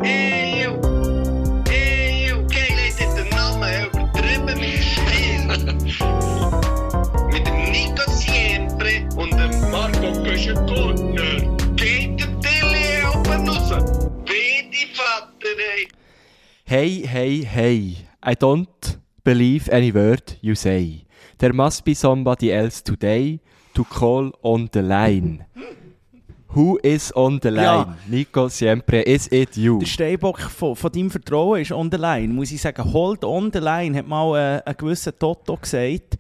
Geil, hat den Namen übertrieben mit Stil. Mit dem Nico Siempre und dem Marco Köschen-Gurtner. Geht der Tilly oben raus. Wie die Vater, ey. Hey, I don't believe any word you say. There must be somebody else today to call on the line. Who is on the line? Ja. Nico Siempre, is it you? Der Steinbock von deinem Vertrauen ist on the line. Muss ich sagen, hold on the line, hat mal ein gewisser Toto gesagt.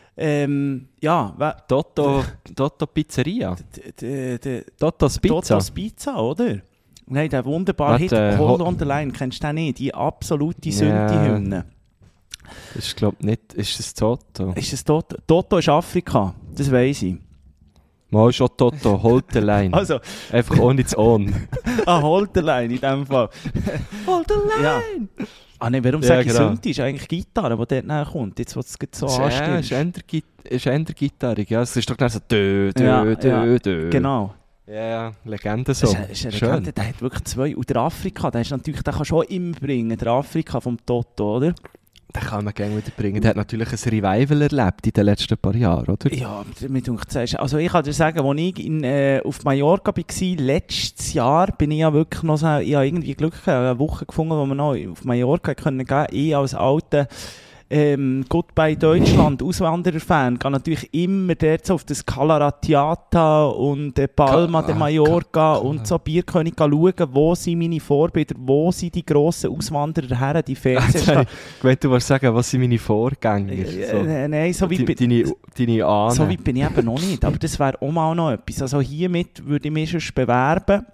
Toto Pizzeria. Totos Pizza. Pizza, oder? Nein, der wunderbare Hit, Warte, Hold on the line, kennst du den nicht? Die absolute Synthi-Hymne. Das ist, glaube ich, nicht. Ist es Toto? Ist es Toto? Toto ist Afrika, das weiss ich. Mal schon Toto, hold the line. Also, einfach ohne das On. Hold the line in dem Fall. Hold the line! Ja. Nein, warum sage ich genau. Synthi? Ist eigentlich Gitarre, die dort näher kommt. Jetzt, wo es so anstimmt. Ist eher Gitarre, ja. Es ist doch nicht so dö. Genau. Ja, Legende so. Das ist eine Legende, der hat wirklich 2. Und der Afrika, der kann schon immer bringen, der Afrika vom Toto, oder? Den kann man gerne wieder bringen. Der hat natürlich ein Revival erlebt in den letzten paar Jahren, oder? Ja, mir denkt, also ich kann dir sagen, als ich auf Mallorca war, letztes Jahr, bin ich ja wirklich noch so, ich habe irgendwie Glück gehabt, eine Woche gefunden, wo wir noch auf Mallorca können gehen. Ich als alter Goodbye Deutschland Auswanderer-Fan gehe natürlich immer dort so auf das Calaratiata und Palma de Mallorca und so Bierkönig schauen, wo sind meine Vorbilder, wo sind die grossen Auswanderer her, die Fernsehstars. Wenn du willst sagen, was sind meine Vorgänger? So. Nein, so weit deine Ahnen. So weit bin ich eben noch nicht, aber das wäre auch mal noch etwas. Also hiermit würde ich mich schon bewerben.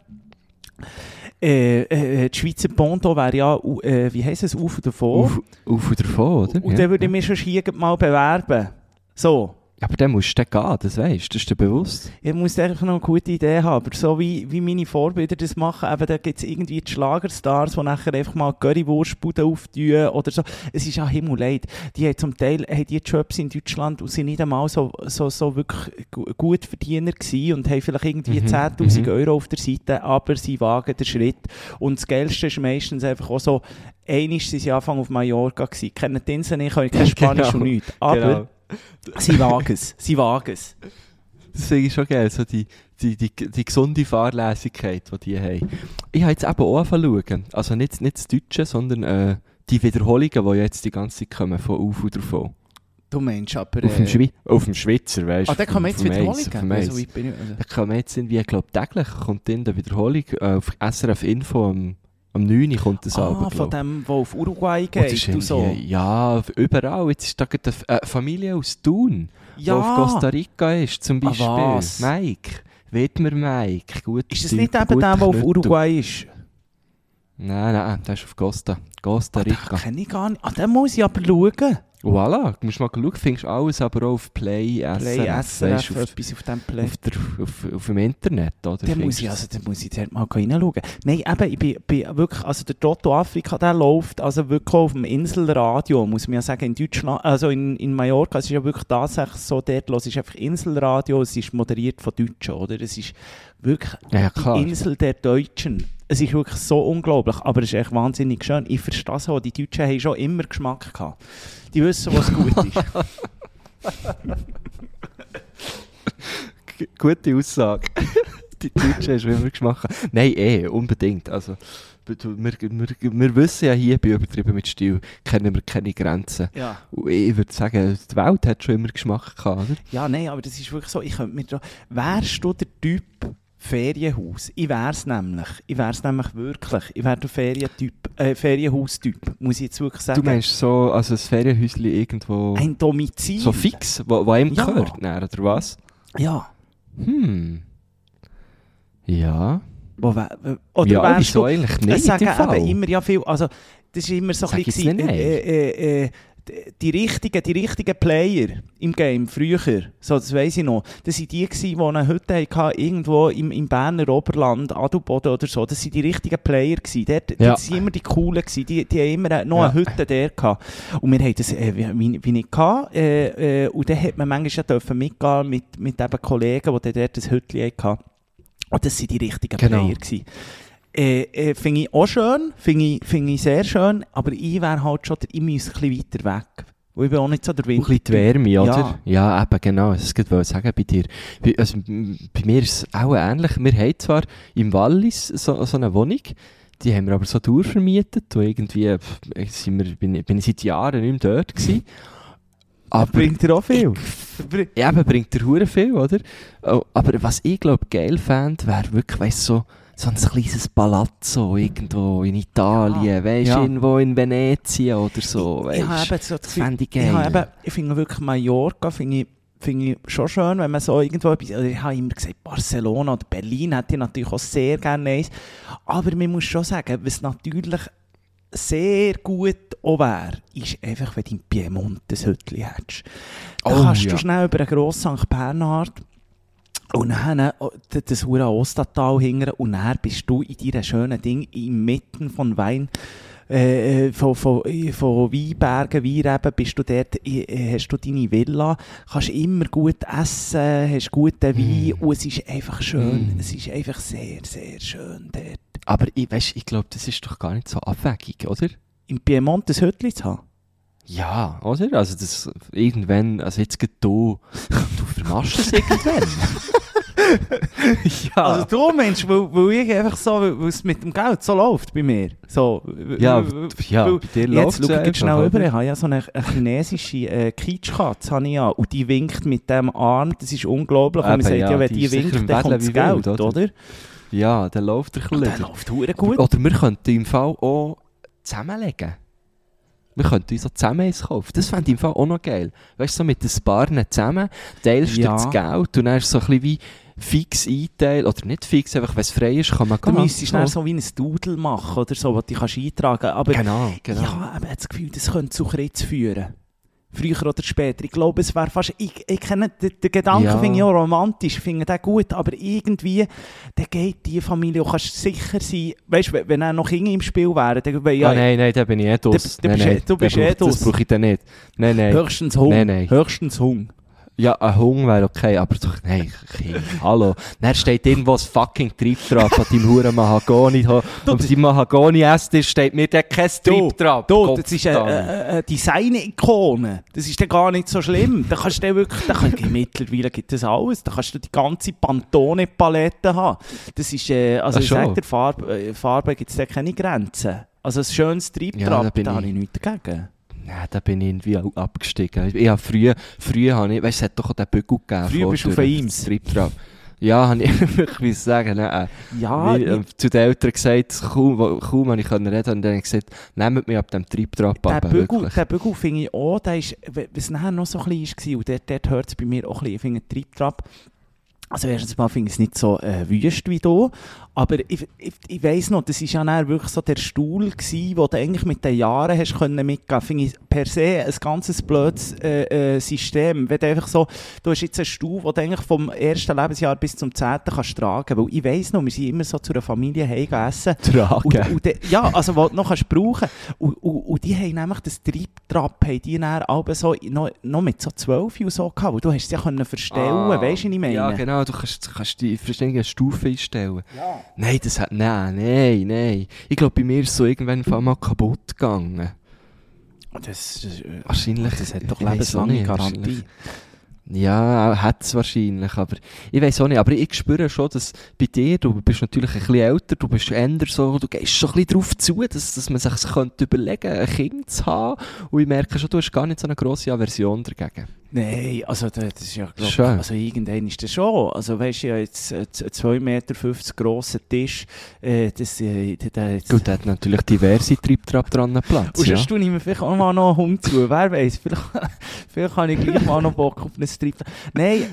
Die Schweizer Ponto wäre ja, wie heisst es, Auf und davon. Auf und davon, oder? Und dann würde ich mich schon hier mal bewerben. So. Aber dann musst du gehen, das weisst du, das ist dir bewusst. Ich muss einfach noch eine gute Idee haben, aber so wie meine Vorbilder das machen, eben, da gibt es irgendwie die Schlagerstars, die nachher einfach mal Currywurstbude auftun oder so. Es ist ja himmelleid. Die haben zum Teil die Jobs in Deutschland und sind nicht einmal so wirklich gut Verdiener gewesen und haben vielleicht irgendwie 10'000 Euro auf der Seite, aber sie wagen den Schritt. Und das Geilste ist meistens einfach auch so, einmal sind sie Anfang auf Mallorca gewesen. Kennen die Inseln nicht, können kein Spanisch und nichts. Aber genau. Sie wagen es. Das finde ich schon geil, so die gesunde Fahrlässigkeit, die die haben. Ich habe jetzt eben auch angefangen, also nicht das Deutsche, sondern die Wiederholungen, die jetzt die ganze Zeit kommen, von Auf und davon. Du meinst aber... Auf dem Schweizer, weißt du? Da kann man jetzt Wiederholungen? Da kann man jetzt irgendwie, ich glaube, täglich kommt in der Wiederholung auf SRF Info am 9. kommt das Album. Von dem, der auf Uruguay geht und so. Ja, überall. Jetzt ist da eine Familie aus Thun, die auf Costa Rica ist, zum Beispiel. Was? Mike. Widmer Mike. Gut, ist das nicht eben der auf Uruguay ist? Nein, der ist auf Costa Rica. Den kenne ich gar nicht. Den muss ich aber schauen. Voilà, du musst mal schauen, findest alles aber auch auf Play SRF, etwas auf dem Play. Auf dem Internet, oder? Dann muss ich dort mal reinschauen. Nein, eben, ich bin wirklich, also der Toto Afrika, der läuft also wirklich auf dem Inselradio, muss man ja sagen, in Deutschland, also in Mallorca, es ist ja wirklich tatsächlich so, dort los ist einfach Inselradio, es ist moderiert von Deutschen, oder? Es ist wirklich die Insel der Deutschen. Es ist wirklich so unglaublich, aber es ist echt wahnsinnig schön. Ich verstehe so, die Deutschen haben schon immer Geschmack gehabt. Die wissen, was gut ist. Gute Aussage. Die Deutschen haben schon immer Geschmack gehabt. Nein, unbedingt. Also, wir wissen ja hier, bei Übertrieben mit Stil, kennen wir keine Grenzen. Ja. Und ich würde sagen, die Welt hat schon immer Geschmack gehabt, oder? Ja, nein, aber das ist wirklich so. Ich könnte mir wärst du der Typ Ferienhaus? Ich wär's nämlich wirklich. Ich wäre der Ferienhaustyp, muss ich jetzt wirklich sagen. Du meinst so, also ein Ferienhäuschen irgendwo... Ein Domizil. So fix, wo einem gehört, oder was? Ja. Ja. Oder ja, wieso eigentlich nicht? Ich sage eben immer ja viel, also das ist immer so ein bisschen... Die richtigen Player im Game, früher, so, das weiss ich noch, das waren die, die eine Hütte hatten, irgendwo im Berner Oberland, Adelboden oder so, das waren die richtigen Player gewesen. Das waren immer die coolen gewesen, die haben immer noch eine Hütte der gehabt. Und wir haben das wie nicht gehabt, und dann hat man manchmal mitgehen mit eben Kollegen, die dort das Hütchen hatten. Und das waren die richtigen Player gewesen. Finde ich auch schön, finde ich sehr schön, aber ich wäre halt schon, ich müsste ein bisschen weiter weg. Weil ich bin auch nicht so der Winter. Ein bisschen die Wärme, oder? Ja, eben, genau. Das wollte ich sagen bei dir. Bei mir ist es auch ähnlich. Wir haben zwar im Wallis so eine Wohnung, die haben wir aber so durchvermietet. Und irgendwie bin ich seit Jahren nicht mehr dort gewesen. Aber bringt dir auch viel. Ja, eben, bringt dir hure viel, oder? Aber was ich glaube geil fände, wäre wirklich, weißt so ein kleines Palazzo irgendwo in Italien, irgendwo in Venezia oder so, das fände ich geil. Ich finde wirklich Mallorca, finde ich schon schön, wenn man so irgendwo etwas, also ich habe immer gesagt, Barcelona oder Berlin hätte ich natürlich auch sehr gerne eins, aber man muss schon sagen, was natürlich sehr gut auch wäre, ist einfach, wenn du in Piemont ein Hütchen hättest. Da kannst du schnell über einen grossen St. Bernhard und dann das hure Ostertal hingern und dann bist du in deinem schönen Ding inmitten von Wein, von Weinbergen, Weinreben, bist du dort, hast du deine Villa, kannst immer gut essen, hast guten Wein und es ist einfach schön. Es ist einfach sehr, sehr schön dort. Aber ich glaube, das ist doch gar nicht so abwegig, oder? Im Piemont ein Hütchen zu haben? Ja, oder? Also das irgendwann, also jetzt geht du vermachst es irgendwann. Ja. Also du meinst, weil ich einfach so, weil es mit dem Geld so läuft bei mir. So, bei dir läuft es jetzt schnell über, ich habe ja so eine chinesische Kitschkatze und die winkt mit dem Arm, das ist unglaublich. Und man sagt ja, wenn die winkt, dann kommt das Geld, oder? Ja, dann läuft er ein bisschen. Der läuft verdammt gut. Oder wir könnten im Fall auch zusammenlegen. Wir könnten uns auch zusammen eins kaufen. Das fände ich im Fall auch noch geil. Weißt du, so mit ein paar zusammen, teilst du das Geld und dann ist es so ein bisschen wie fix einteilen, oder nicht fix, einfach wenn es frei ist, kann man gehen. Du müsstest dann so wie ein Doodle machen oder so, was du eintragen kannst. Aber genau. Ja, aber ich habe das Gefühl, das könnte zu Kritz führen. Früher oder später. Ich glaube, es wäre fast... Ich kenne den Gedanken, finde ich auch romantisch, finde den gut, aber irgendwie, dann geht die Familie, auch kannst sicher sein, weißt du, wenn noch Kinder im Spiel wären, dann... Nein, da bin ich draus. Du bist draus. Das brauche ich dann nicht. Nein. Höchstens Hunger. Nein. Höchstens Hunger. Ja, ein Hunger wäre okay, aber doch, nein, hallo. Dann steht irgendwo ein fucking Treibtrab an deinem huren Mahagoni. Auf deinem Mahagoni-Esstisch steht mir da kein Treibtrab. Das ist eine Design-Ikone. Das ist dann gar nicht so schlimm. Da kannst du wirklich, mittlerweile gibt es alles. Da kannst du die ganze Pantone-Palette haben. Das ist, ich sage dir, Farbe gibt es da keine Grenzen. Also ein schönes Treibtrab, da habe ich nichts dagegen. Ja, da bin ich irgendwie abgestiegen. Ich habe früher habe ich, weißt du, es hat doch auch den Bügel gegeben. Früher bist du auf Eames. Ja, habe ich wirklich sagen. Zu den Eltern gesagt, kaum habe ich reden und dann habe ich gesagt, nehmt mich ab dem Treibtrab ab. Den Bügel finde ich auch, der ist, was nachher noch so ein bisschen war, und dort hört es bei mir auch ein bisschen, ich finde den Treibtrab, also erstens mal finde ich es nicht so wüst wie hier, aber ich weiss noch, das war ja dann wirklich so der Stuhl gewesen, wo du eigentlich mit den Jahren hast können mitgehen. Finde ich per se ein ganz blödes System. Wenn du einfach so, du hast jetzt einen Stuhl, den du eigentlich vom ersten Lebensjahr bis zum 10. kannst tragen. Weil ich weiss noch, wir sind immer so zu einer Familie essen. Tragen? Ja, also was du noch kannst brauchen. Und die haben nämlich das Treibtrab, die dann aber so, noch mit so 12 und so gehabt, wo du hast es ja können verstellen, weißt du, was ich meine? Ja, genau, du kannst die verschiedenen Stufen einstellen. Ja. Nein, nein. Ich glaube, bei mir ist es so irgendwann mal kaputt gegangen. Wahrscheinlich. Das hat doch lebenslange Garantie. Ja, hat es wahrscheinlich, aber ich weiss auch nicht. Aber ich spüre schon, dass bei dir, du bist natürlich ein bisschen älter, du bist eher so, du gehst schon ein bisschen darauf zu, dass man sich überlegen könnte, ein Kind zu haben. Und ich merke schon, du hast gar nicht so eine grosse Aversion dagegen. Nein, also das ist ja, glaube ich, also irgendwann ist das schon. Also weißt du, ja, jetzt 2,50 Meter grosser Tisch, Gut, der hat natürlich diverse Treibtrab dran Platz. Und sonst tue ich mir vielleicht auch mal noch einen Hund zu, wer weiss, vielleicht habe ich gleich mal noch Bock auf einen Treibtrab. Nein,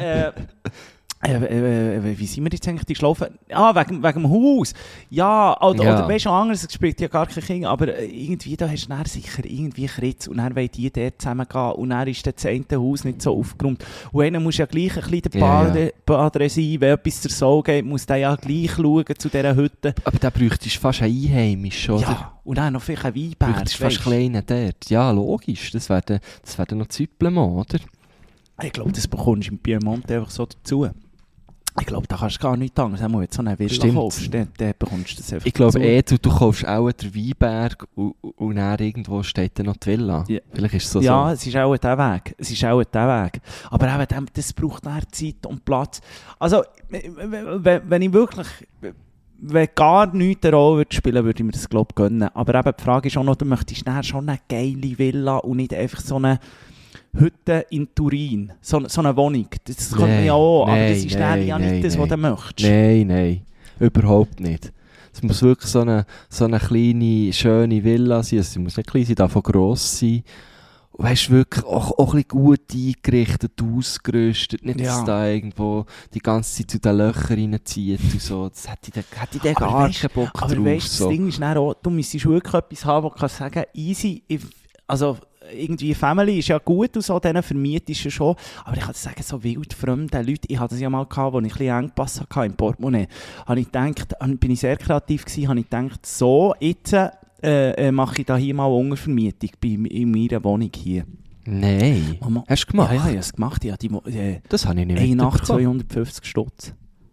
wie sind wir jetzt eigentlich die Schlaufe? Wegen dem Haus. Ja, oder weißt du, anderes, es spielt ja gar kein Kind, aber irgendwie, da hast du dann sicher irgendwie Kritz und dann wollen die dort zusammengehen und dann ist das eine Haus nicht so aufgeräumt. Und dann musst du ja gleich ein bisschen der Padre sein, wenn etwas zur Sau geht, muss der ja gleich schauen zu dieser Hütte. Aber da bräuchtest du fast einen Einheimischen, oder? Ja, und dann noch vielleicht einen Weinberg. Bräuchtest fast kleinen dort. Ja, logisch, das wäre dann noch Züppelmann, oder? Ich glaube, das bekommst du im Piemont einfach so dazu. Ich glaube, da kannst du gar nichts anderes. Wenn du jetzt so eine Villa Stimmt. kaufst, dann bekommst du das einfach Ich glaube dazu. du kaufst auch den Weinberg und dann irgendwo steht dann noch die Villa. Ja. Vielleicht ist es so. Ja, es ist auch der Weg. Aber eben, das braucht dann Zeit und Platz. Also, wenn ich wirklich... Wenn gar nichts eine Rolle würde spielen, würde ich mir das, glaube ich, gönnen. Aber eben die Frage ist auch noch, du möchtest dann schon eine geile Villa und nicht einfach so eine Hütte in Turin. So eine Wohnung. Das könnte man ja auch, aber das ist dann ja nicht das, was du möchtest. Nein, überhaupt nicht. Es muss wirklich so eine kleine, schöne Villa sein. Also sie muss nicht klein sein, darf auch gross sein. Und weißt, wirklich auch ein bisschen gut eingerichtet, ausgerüstet. Nicht, dass da irgendwo die ganze Zeit zu den Löchern reinzieht und so. Das hätte ich dann gar keinen Bock drauf. Aber weißt, so. das Ding ist dann auch, du müsstest wirklich etwas haben, wo du kannst sagen, easy, also irgendwie Family ist ja gut und so, denen vermietest du schon. Aber ich kann dir sagen, so wildfremde Leute, ich hatte das ja mal gehabt, als ich ein bisschen Engpass hatte im Portemonnaie, bin ich sehr kreativ gewesen, habe ich gedacht, so, jetzt mache ich da hier mal Untervermietung in meiner Wohnung hier. Nein. Mama, Hast du gemacht? Ja, ich habe es gemacht. Ja, Das habe ich nicht eine Nacht mitbekommen. 250 Stutz.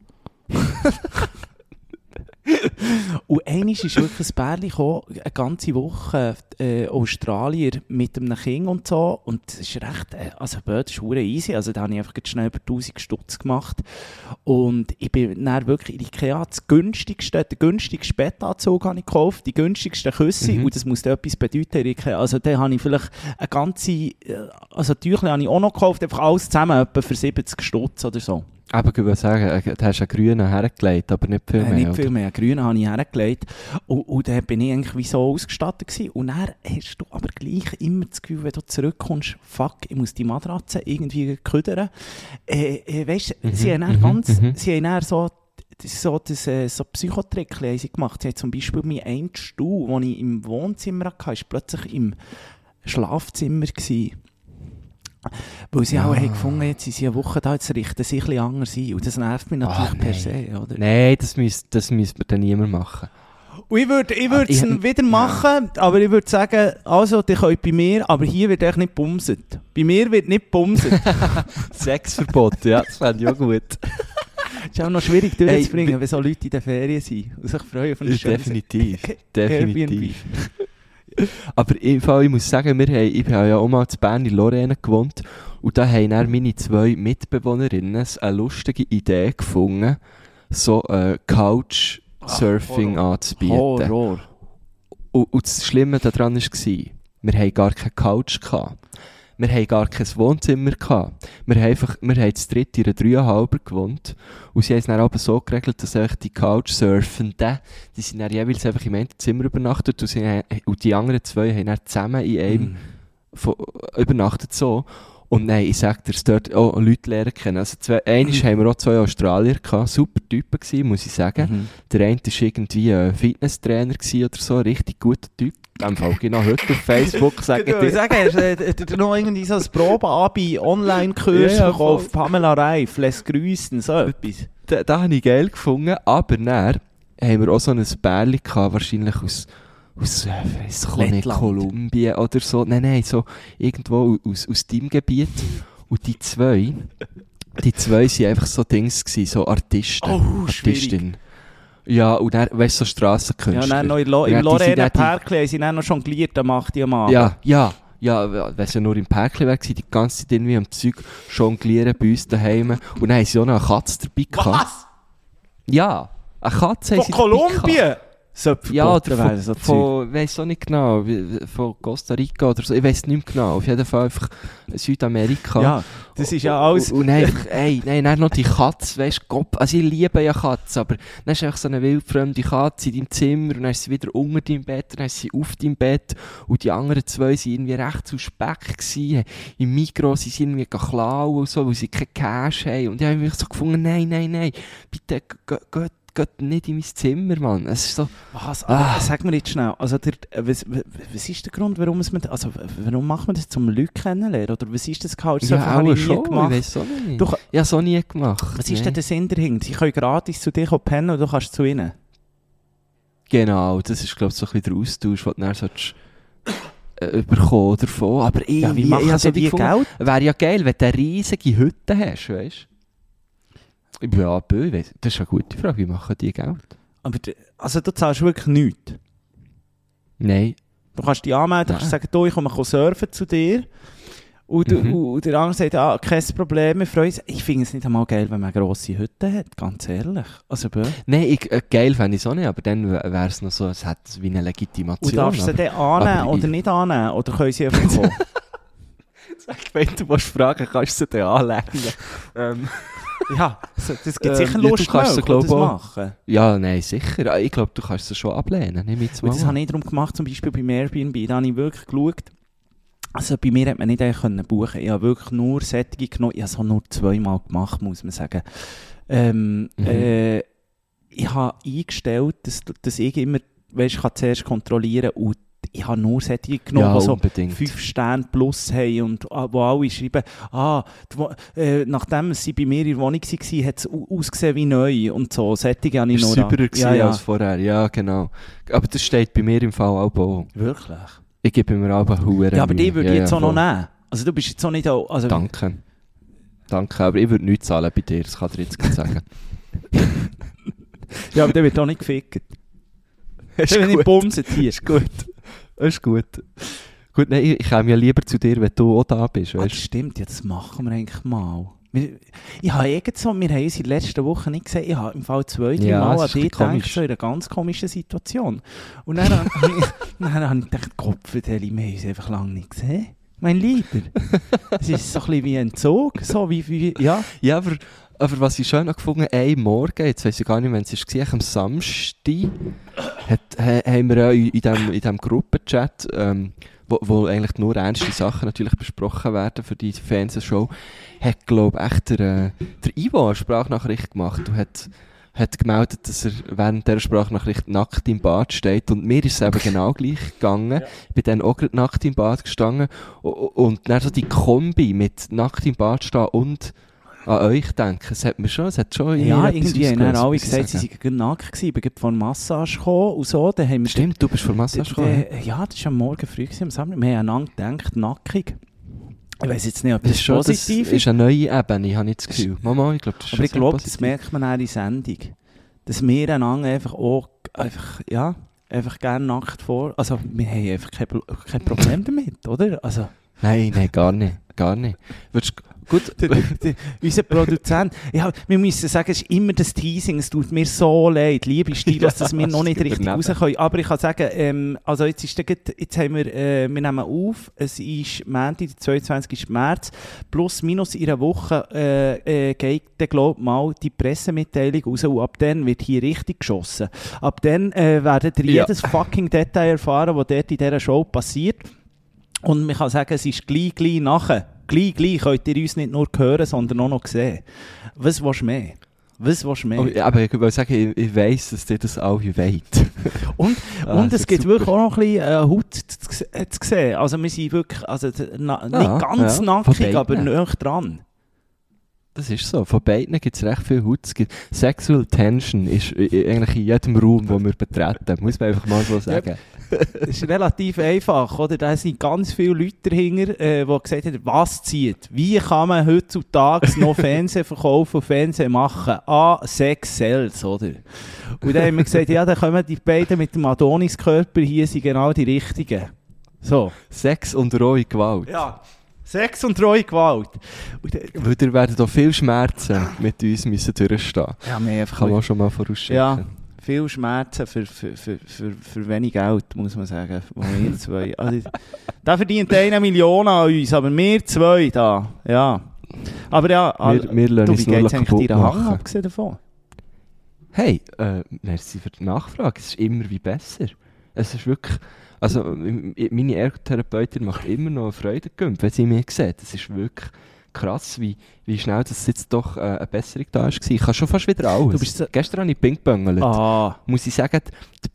Und einmal ist wirklich ein Bärli gekommen, eine ganze Woche Australier mit einem Kind und so. Und das ist recht, also das ist verdammt easy. Also da habe ich einfach schnell über 1000 Stutz gemacht. Und ich bin dann wirklich in Ikea den günstigsten Bettanzug habe ich gekauft, die günstigsten Küsse. Und das muss da etwas bedeuten in Ikea. Also da habe ich vielleicht eine ganze, also Tüchle habe ich auch noch gekauft, einfach alles zusammen etwa für 70 Stutz oder so. Aber ich würde sagen, du hast einen grünen hergelegt, aber nicht viel mehr. Nicht viel mehr. Grün habe ich hergelegt. Und dann bin ich eigentlich wie so ausgestattet gewesen. Und dann hast du aber gleich immer das Gefühl, wenn du zurückkommst, fuck, ich muss die Matratze irgendwie ködern. Weißt du, sie haben dann so Psychotrickchen haben sie gemacht. Sie haben zum Beispiel meinen einen Stuhl, den ich im Wohnzimmer hatte, war plötzlich im Schlafzimmer gewesen. Weil sie auch haben gefunden, jetzt sind sie eine Woche da, jetzt richten sie ein bisschen anders ein. Und das nervt mich natürlich per se, oder? Nein, das müsste dann niemand machen. Und ich würde es wieder machen, aber ich würde sagen, also, die könnt bei mir, aber hier wird echt nicht bumset. Bei mir wird nicht bumset. Sexverbot, ja, das fände ich auch gut. Es ist auch noch schwierig durchzubringen, wenn so Leute in den Ferien sind und sich freuen auf ein schönes Definitiv. Aber ich muss sagen, ich habe ja auch mal in Bern in Lorraine gewohnt und da haben dann meine 2 Mitbewohnerinnen eine lustige Idee gefunden, so Couchsurfing anzubieten. Horror. Und das Schlimme daran war, wir hatten gar keine Couch gehabt. Wir hatten gar kein Wohnzimmer gehabt. Wir haben zu dritt in einer 3,5er gewohnt. Und sie haben es dann aber so geregelt, dass die Couchsurfenden, die sind dann jeweils einfach im Zimmer übernachtet und die anderen 2 haben dann zusammen in einem übernachtet so. Und nein, ich sage dir, es dort auch Leute lernen kennen. Also einmal haben wir auch 2 Australier gehabt, super Typen gewesen, muss ich sagen. Der eine war irgendwie ein Fitnesstrainer oder so, ein richtig guter Typ. In dem Fall genau heute auf Facebook sagen Ich sage, hast du noch irgendwie so ein Probeabi Online-Kurs verkauft, Pamela Reif, lässt grüßen, so etwas? Da habe ich geil gefunden, aber dann haben wir auch so ein Bärli gehabt, wahrscheinlich aus weiss nicht, Kolumbien oder so. Nein, so irgendwo aus deinem Gebiet. Und die zwei waren einfach so Dings gewesen, so Artisten. Oh, Artistinnen. Ja, und dann, weißt du, so Strassenkünstler. Ja, dann noch im Lorraine Perkle haben sie dann noch jongliert, dann macht die am Abend. Ja, wenn es ja nur im Perkle wäre, die ganze Zeit irgendwie am Zeug jonglieren bei uns daheim. Und dann haben sie auch noch eine Katze dabei gehabt. Was? Ja, eine Katze haben sie von dabei Kolumbien? gehabt. Ja, oder so von weiss auch nicht genau, von Costa Rica oder so, ich weiss nicht mehr genau, auf jeden Fall einfach Südamerika. Ja, das ist ja alles... Und dann einfach, dann noch die Katze, weisst du, also ich liebe ja Katzen, aber dann ist einfach so eine wildfremde Katze in deinem Zimmer und dann ist sie wieder unter deinem Bett, dann ist sie auf deinem Bett und die anderen 2 waren irgendwie recht zu Speck gewesen. Im Mikro sind sie irgendwie klauen und so, weil sie keinen Cash haben und ich habe mich so gefunden, nein, bitte geht nicht in mein Zimmer, Mann. Es ist so... Was? Sag mir jetzt schnell, also was ist der Grund, warum macht man das zum Leute kennenlernen? Oder was ist das Couchsurfing? Ja, auch schon, ich weiss auch nicht. Ich habe es auch nie gemacht. Was ist denn der Sinn dahinter? Sie können gratis zu dir pennen und du kannst zu ihnen? Genau, das ist, glaube ich, so ein bisschen der Austausch, den du dann solltest bekommen davon. Aber wie machen sie die Geld? Wäre ja geil, wenn du eine riesige Hütte hast, weißt du? Ja, das ist eine gute Frage. Wie machen die Geld? Aber also du zahlst wirklich nichts. Nein. Du kannst dich anmelden, du kannst sagen, du, ich komme surfen zu dir. Und der andere sagt, kein Problem, wir freuen uns. Ich finde es nicht einmal geil, wenn man eine grosse Hütte hat, ganz ehrlich. Also, Nein, geil fände ich es auch nicht, aber dann wäre es noch so, es hat wie eine Legitimation. Und darfst du sie dann annehmen oder nicht annehmen? Oder können sie einfach kommen? Wenn du musst fragen, kannst du sie dann anlegen. Ja, das gibt sicher Lust, das machen. Ja, nein, sicher. Ich glaube, du kannst es schon ablehnen. Das habe ich darum gemacht, zum Beispiel bei Airbnb. Da habe ich wirklich geschaut. Also bei mir hat man nicht buchen können. Ich habe wirklich nur Sättige genommen. Ich habe es nur 2-mal gemacht, muss man sagen. Ich habe eingestellt, dass ich immer, ich kann zuerst kontrollieren und ich habe nur Sättige genommen, die so 5 Sterne plus haben und wo alle schreiben, nachdem sie bei mir in der Wohnung waren, hat es ausgesehen wie neu und so. Sättige habe ich noch. Sauberer als vorher, ja genau. Aber das steht bei mir im Fall auch. Wirklich? Ich gebe mir auch eine Hure. Ja, aber die würde ich jetzt auch noch nehmen. Also du bist jetzt auch nicht... Also Danke, aber ich würde nichts zahlen bei dir, das kann ich jetzt gerade sagen. Ja, aber der wird auch nicht gefickt. Der wird nicht bumset hier. Ist gut. Das ist gut. Gut, nein, ich komme ja lieber zu dir, wenn du auch da bist. Das stimmt, ja, das machen wir eigentlich mal. Ich habe wir haben uns in der letzten Woche nicht gesehen. Ich habe im Fall 2-3 Mal an dich gedacht, so in einer ganz komischen Situation. Und dann habe ich gedacht, Kopfverteilung, wir haben uns einfach lange nicht gesehen. Mein Lieber. Es ist so ein bisschen wie ein Zug. So ja. Ja, aber was ich schon noch gefunden habe, einen Morgen, jetzt weiss ich gar nicht, wenn es war, am Samstag, haben wir ja in diesem Gruppenchat, wo eigentlich nur ernste Sachen natürlich besprochen werden für die Fernsehshow, hat, glaube ich, echt der Ivo eine Sprachnachricht gemacht und hat gemeldet, dass er während dieser Sprachnachricht nackt im Bad steht. Und mir ist es eben genau gleich gegangen. Ja. Ich bin dann auch gerade nackt im Bad gestanden. Und dann so die Kombi mit nackt im Bad stehen und an euch denken, es hat schon ja, irgendwie haben dann alle gesagt, sie waren nackt gewesen, ich bin von der Massage gekommen und so. Dann haben wir Stimmt, du bist von der Massage gekommen? Ja, das war am Morgen früh am Samstag. Wir haben einander gedacht, nackig. Ich weiss jetzt nicht, ob das positiv ist. Das ist eine neue Ebene, habe ich das Gefühl. Mama, ich glaube, das ist aber ich glaube, das merkt man auch in der Sendung. Dass wir einander einfach gerne nackt vor... Also, wir haben einfach kein Problem damit, oder? Also, nein, gar nicht. Gut. Unser Produzent. Ja, wir müssen sagen, es ist immer das Teasing. Es tut mir so leid, liebe Stilos, dass wir noch nicht richtig raus können. Aber ich kann sagen, also jetzt haben wir nehmen auf, es ist Montag, der 22. März, plus minus in einer Woche geht dann, glaube ich, mal die Pressemitteilung raus und ab dann wird hier richtig geschossen. Ab dann werdet ihr jedes fucking Detail erfahren, was dort in dieser Show passiert. Und man kann sagen, es ist gleich nachher. Gleich könnt ihr uns nicht nur hören, sondern auch noch sehen. Was willst du mehr? Aber ich will sagen, ich weiss, dass ihr das alle wollt. und es gibt wirklich auch noch ein bisschen Haut zu sehen. Also wir sind wirklich nicht ganz nackig, aber näher dran. Das ist so. Von beiden gibt es recht viel Haut. Sexual Tension ist eigentlich in jedem Raum, den wir betreten. Muss man einfach mal so sagen. Das ist relativ einfach, oder? Da sind ganz viele Leute dahinter, die gesagt haben, was zieht? Wie kann man heutzutage noch Fernsehen verkaufen und Fernsehen machen? Sex sells, oder? Und dann haben wir gesagt, ja, dann kommen die beiden mit dem Adoniskörper hier, sind genau die richtigen. So. Sex und rohe Gewalt. Ja. Sex und rohe Gewalt. Weil ihr werdet auch viel Schmerzen mit uns müssen durchstehen. Ja, mehr kann man schon mal vorausschicken. Ja, viel Schmerzen für wenig Geld, muss man sagen. Wir zwei. Also, da verdient 1 Million an uns, aber wir zwei da. Ja. Aber ja, wir lassen uns nur kaputt machen. Abgesehen davon? Hey, merci für die Nachfrage. Es ist immer wie besser. Es ist wirklich... Also, meine Ergotherapeutin macht immer noch Freude, wenn sie mich sieht. Es ist wirklich krass, wie schnell das jetzt doch eine Besserung da war. Ich kann schon fast wieder alles. Gestern habe ich Ping-Pongelt. Muss ich sagen, die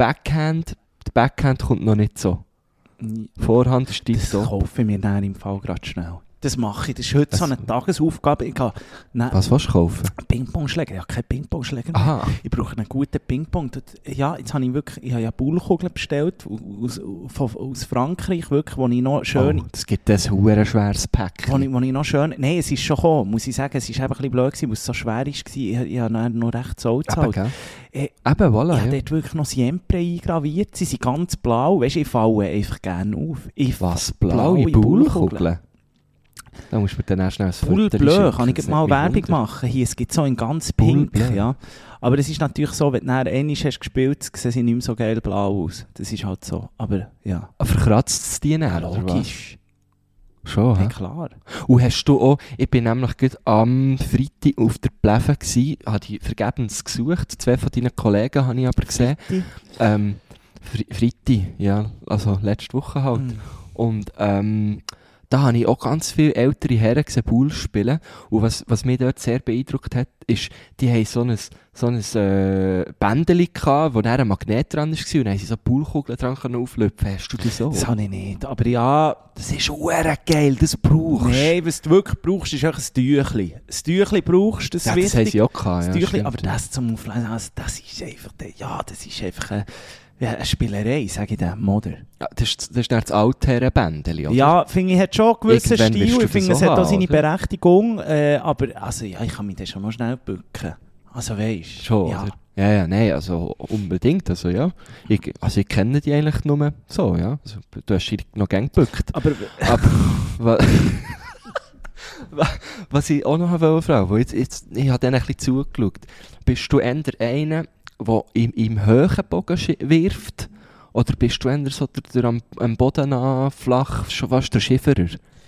Backhand kommt noch nicht so. Vorhand ist die so. Das kaufe ich mir dann im Fall gerade schnell. Das mache ich. Das ist heute so eine Tagesaufgabe. Ich habe Was willst du kaufen? Ping-Pong-Schläger. Ich habe keinen Ping-Pong-Schläger mehr. Aha. Ich brauche einen guten Ping-Pong. Ja, jetzt habe ich ja Ballkugeln bestellt aus Frankreich, wirklich, wo ich noch schön... Oh, das gibt ein verdammt schweres Pack. Wo ich noch schön... Nein, es ist schon gekommen, muss ich sagen. Es war einfach ein bisschen blöd, weil es so schwer war. Ich habe dann noch recht so gezahlt. Eben, voilà. Ich habe dort wirklich noch Siempre eingraviert. Sie sind ganz blau. Weißt du, ich falle einfach gerne auf. Was? Blaue Ballkugeln? Da musst du mir dann auch schnell ein Foto schicken. Kann ich mal Werbung machen? Hier, es gibt so in ganz pink. Ja. Aber es ist natürlich so, wenn du dann einmal hast gespielt hast, sehen sie nicht mehr so geil blau aus. Das ist halt so. Aber ja. Verkratzt es die dann? Logisch. Schon, ja, klar. Und hast du auch, ich bin nämlich gerade am Freitag auf der Plefe gsi, habe die vergebens gesucht. 2 von deinen Kollegen habe ich aber gesehen. Freitag, ja, also letzte Woche halt. Und da habe ich auch ganz viele ältere Herren gesehen, Pool spielen. Und was mich dort sehr beeindruckt hat, ist, die haben so ein Bändeli gehabt, wo dann ein Magnet dran war. Und dann haben sie so Poolkugeln dran auflöpfen. Hast du das so? Das habe ich nicht. Aber ja... Das ist verdammt geil, das brauchst du. Nein, was du wirklich brauchst, ist einfach ein Tüchli. Ein Tüchli brauchst du, das ist wichtig. Das haben sie auch gehabt, ja. Tüchli, aber das zum Auflesen, das ist einfach... Ja, das ist einfach... eine Spielerei, sage ich dem, oder? Ja, das ist das Altherrenbändeli, oder? Ja, finde ich, hat schon einen gewissen Stil. Ich finde, es hat auch seine oder? Berechtigung. Aber, also, ja, ich kann mich da schon mal schnell bücken. Also, weisst du? Schon, ja. Oder? Ja, nein, also unbedingt, also ja. Ich kenne die eigentlich nur so, ja. Also, du hast dich noch gern gebückt. Aber was ich auch noch fragen wollte, ich habe dann ein bisschen zugeschaut. Bist du eher einer, der im hohen Bogen wirft? Oder bist du eher so der am Boden an, flach, schon fast der Schifferer?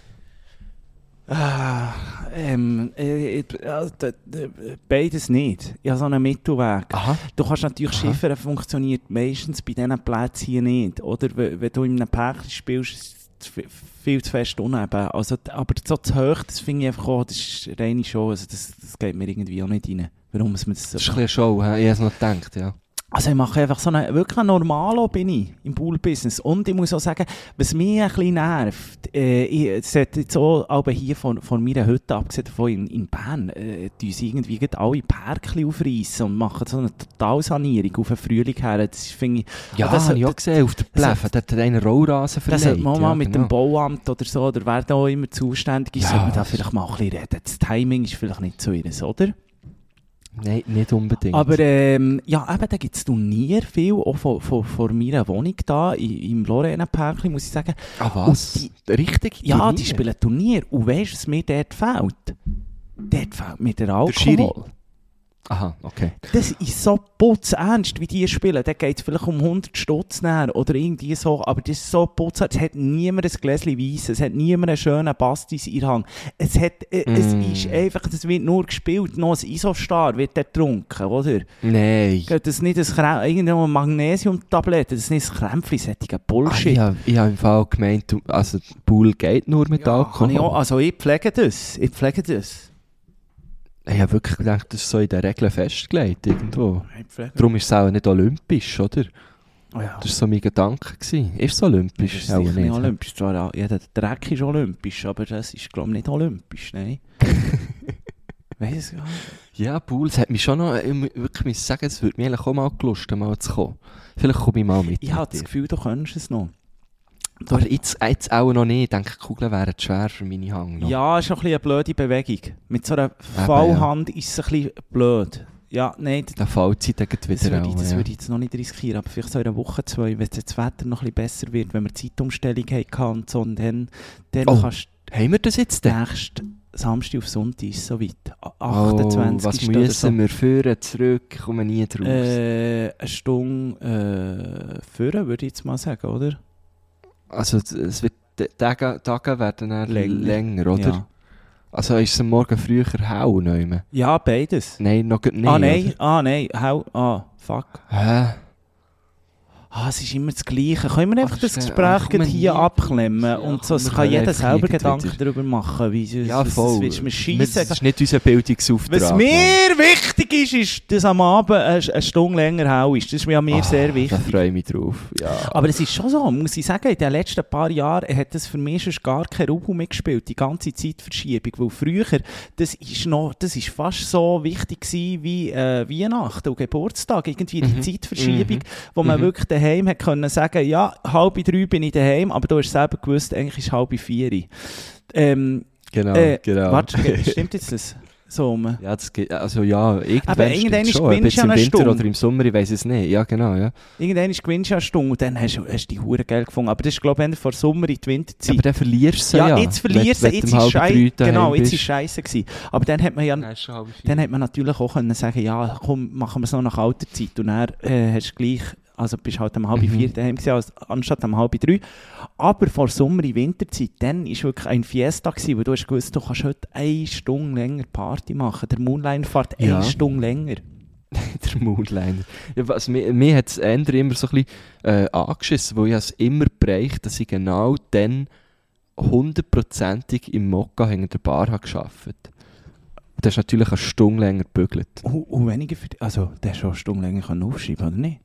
Beides nicht. Ich habe so einen Mittelweg. Aha. Du kannst natürlich Schiffern, funktioniert meistens bei diesen Plätzen hier nicht. Oder wenn du in einem Päckchen spielst, ist es viel zu fest uneben. Also, aber so zu hoch, das finde ich einfach auch, das ist reine Show. Also das geht mir irgendwie auch nicht rein. Warum es mir das so... Das ist ein bisschen Show, ich habe es noch gedacht, ja. Also ich mache einfach wirklich ein Normalo bin ich im Pool-Business. Und ich muss auch sagen, was mich ein bisschen nervt, es hat jetzt auch hier von meiner Hütte, abgesehen davon in Bern, die sie irgendwie alle Pärkchen aufreissen und machen so eine Totalsanierung auf den Frühling her. Das finde ich... Ja, das habe ich auch gesehen auf der Plefe, da hat einen Rollrasen verlegt. Das sollte man mal mit dem Bauamt oder so, oder wer da auch immer zuständig ist, sollte man da vielleicht mal ein bisschen reden. Das Timing ist vielleicht nicht so ihres, oder? Nein, nicht unbedingt. Aber ja, eben, da gibt es Turnier viel, auch von meiner Wohnung da, im Lorena-Park, muss ich sagen. Ah, was? Richtig Turnier? Ja, die spielen Turnier. Und weißt du, was mir dort fehlt? Dort fehlt mir der Alkohol. Aha, okay. Das ist so putzernst, wie die spielen. Da geht es vielleicht um 100 Stutz näher oder irgendwie so, aber das ist so putzernst. Es hat niemand ein Gläschen Weiss, es hat niemand einen schönen Bastis in der Hand. Es ist einfach, es wird nur gespielt, noch ein Isostar wird dort getrunken, oder? Nein. Das ist nicht irgendeine Magnesiumtablette, das ist nicht ein Krämpfchen, das ist Bullshit. Ich habe im Fall gemeint, also der Pool geht nur mit Alkohol. Ich pflege das. Ich habe wirklich gedacht, das ist so in den Regeln festgelegt irgendwo. Darum ist es auch nicht olympisch, oder? Oh ja. Das war so mein Gedanke. Ist es olympisch? Das ist sicher nicht olympisch. Zwar, ja, der Dreck ist olympisch, aber das ist, glaube ich, nicht olympisch, nein. Weiss gar nicht. Ja, Pool, es hat mich schon noch, ich wirklich sagen, es würde mich eigentlich auch mal gelustet, mal zu kommen. Vielleicht komme ich mal mit. Ich habe das Gefühl, du könntest es noch. Aber jetzt auch noch nicht. Ich denke, die Kugeln wären schwer für meine Hand noch. Ja, ist schon ein bisschen eine blöde Bewegung. Mit so einer Fallhand ist es ein bisschen blöd. Ja, nein. Da fällt sie dann wieder das würde ich jetzt noch nicht riskieren, aber vielleicht so in einer Woche, 2, wenn das Wetter noch ein bisschen besser wird, wenn wir Zeitumstellung haben und so, und dann kannst du... Haben wir das jetzt denn? Nächsten Samstag auf Sonntag ist es soweit. 28. Was müssen wir führen, zurück, kommen nie draus? Eine Stunde führen, würde ich jetzt mal sagen, oder? Also es wird, die Tage werden dann länger, oder? Ja. Also ist es am Morgen früher hell? Ja, beides. Nein, noch nicht. Nein, hell, fuck. Hä? es ist immer das Gleiche. Können wir einfach das ist, Gespräch komm, hier abklemmen ja, und so, komm, es kann wir jeder einfach selber irgendwie Gedanken wieder. darüber machen, wie Ja, voll. willst du mir Das schiessen. ist nicht unser Bildungsauftrag. Was mir wichtig ist, dass am Abend eine Stunde länger hell ist. Das ist mir sehr wichtig. Da freue ich mich drauf. Ja. Aber es ist schon so, muss ich sagen, in den letzten paar Jahren hat das für mich schon gar keine Rolle mehr gespielt, die ganze Zeitverschiebung. Weil früher, das ist fast so wichtig gewesen wie Weihnachten und Geburtstag. Irgendwie die Zeitverschiebung, wo man wirklich daheim hat können sagen, ja, 2:30 bin ich daheim, aber du hast selber gewusst, eigentlich ist 3:30. Genau. Warte, stimmt jetzt das? So, Ja, das geht, also ja, aber irgendwann irgendwann schon. Ein gewinnst du bisschen im eine Winter Stunde. oder im Sommer, ich weiss es nicht. Ja, genau, ja. Irgendwann gewinnst du eine Stunde und dann hast du die Hure Geld gefunden. Aber das ist, glaube ich, vor Sommer in die Winterzeit. Aber dann verlierst du sie ja. Jetzt verlierst du sie, Wenn jetzt du um ist 2:30 daheim genau, jetzt bist. ist Scheiße gewesen. Aber dann hat man ja, Nein, ist schon 3:30. dann hat man natürlich auch können sagen, ja, komm, machen wir es noch nach alter Zeit. Und dann hast du gleich, also bist halt um 3:30 daheim gewesen, anstatt um 2:30. Aber vor Sommer in Winterzeit, dann war wirklich ein Fiesta gewesen, weil du hast gewusst, du kannst heute 1 Stunde länger Party machen. Der Moonliner fährt 1 Stunde länger. Der Moonliner. Ja, was, mir hat es immer so ein bisschen angeschissen, weil ich es immer bereicht, dass ich genau dann 100%ig im Mokka hinter der Bar habe gearbeitet. Und das ist natürlich eine Stunde länger gebügelt. Und weniger für dich. Also, der hast schon eine Stunde länger aufschreiben, oder nicht?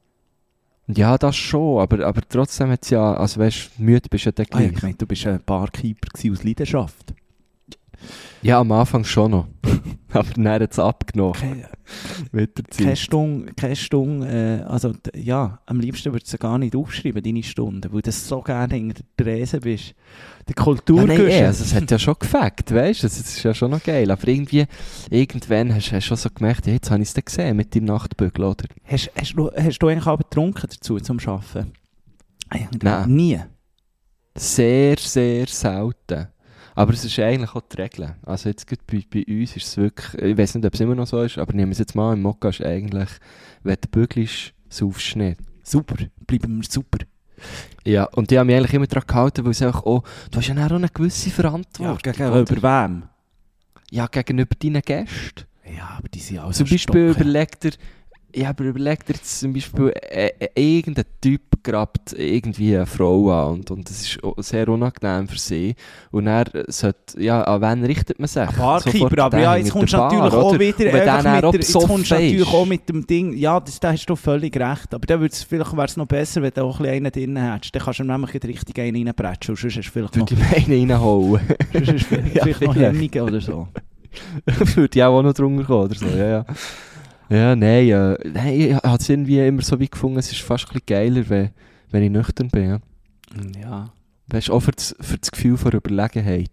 Ja, das schon, aber trotzdem hat es ja, also weißt du, müde bist du ja dann gleich. Ich meine, du bist ein Barkeeper aus Leidenschaft. Ja, am Anfang schon noch. Aber dann hat es abgenommen. Mit der Zeit. Keine Stunde, ja, am liebsten würdest du gar nicht aufschreiben, deine Stunden, weil du so gerne hinter der Tresen bist. Der Kulturgüste. Also es hat ja schon gefackt, weißt du, das ist ja schon noch geil. Aber irgendwann hast du schon so gemerkt, ja, jetzt habe ich es dann gesehen mit dem Nachtbügel, oder? Hast du eigentlich aber getrunken dazu, zum Arbeiten? Eigentlich Nein. Nie? Sehr, sehr selten. Aber es ist eigentlich auch die Regel. Also jetzt bei uns ist es wirklich, ich weiß nicht, ob es immer noch so ist, aber nehmen wir es jetzt mal, im Mokka ist eigentlich, wenn du bügelst, saufst du nicht. Super, bleiben wir super. Ja, und die haben mich eigentlich immer daran gehalten, weil es einfach auch, du hast ja auch eine gewisse Verantwortung. Ja, gegenüber wem? Ja, gegenüber deinen Gästen. Ja, aber die sind alle Zum Beispiel überlegt dir jetzt zum Beispiel, irgendein Typ grabt irgendwie eine Frau an und das ist sehr unangenehm für sie. Und er sollte, ja, an wen richtet man sich? Barkeeper, aber ja, jetzt kommst du natürlich auch wieder jetzt kommst du natürlich auch mit dem Ding, ja, da hast du völlig recht, aber dann vielleicht wäre es noch besser, wenn du auch ein bisschen einen drin hättest. Dann kannst du nämlich richtig einen reinbretschen und sonst hast du vielleicht noch... Würde ich mir einen reinhauen. Sonst hast du vielleicht noch Hemmungen oder so. Würde ich auch noch drunter kommen oder so, ja. Ja, nein, ich habe es irgendwie immer so wie gefunden, es ist fast ein bisschen geiler, wenn ich nüchtern bin. Ja. Ja. Weißt du, auch für das Gefühl von Überlegenheit.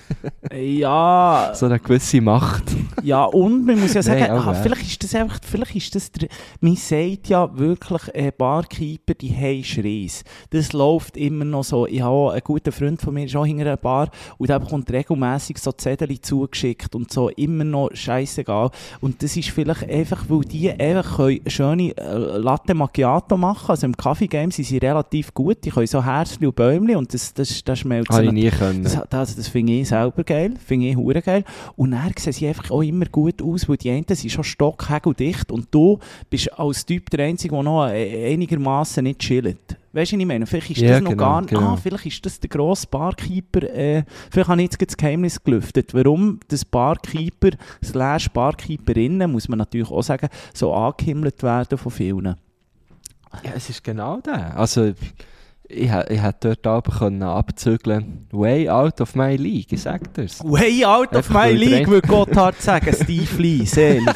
Ja. So eine gewisse Macht. Ja, und man muss ja sagen, Nein, vielleicht ist das man sagt ja wirklich, Barkeeper, die haben Schreis. Das läuft immer noch so. Ich habe auch einen guten Freund von mir, ist auch hinter einer Bar, und der bekommt regelmässig so Zettel zugeschickt und so, immer noch scheissegal. Und das ist vielleicht einfach, weil die einfach eine schöne Latte Macchiato machen. Also im Kaffee-Game sind sie relativ gut. Die können so Herzchen und Bäumchen und das schmelzt. Habe ich nie können. Das finde ich selber geil, finde ich hure geil. Und dann sehen sie einfach auch immer gut aus, weil die einen sind schon stockhageldicht und du bist als Typ der Einzige, der noch einigermaßen nicht chillt. Weißt du, was ich meine? Vielleicht ist das noch gar nicht. Genau. Vielleicht ist das der grosse Barkeeper. Vielleicht habe ich jetzt das Geheimnis gelüftet. Warum das Barkeeper / Barkeeperinnen, muss man natürlich auch sagen, so angehimmelt werden von vielen. Ja, es ist genau das. Also, ich hätte dort oben abzügeln. Way out of my league, ich sag das. Way out of my league, würde Gotthard sagen. Steve Lee, selig.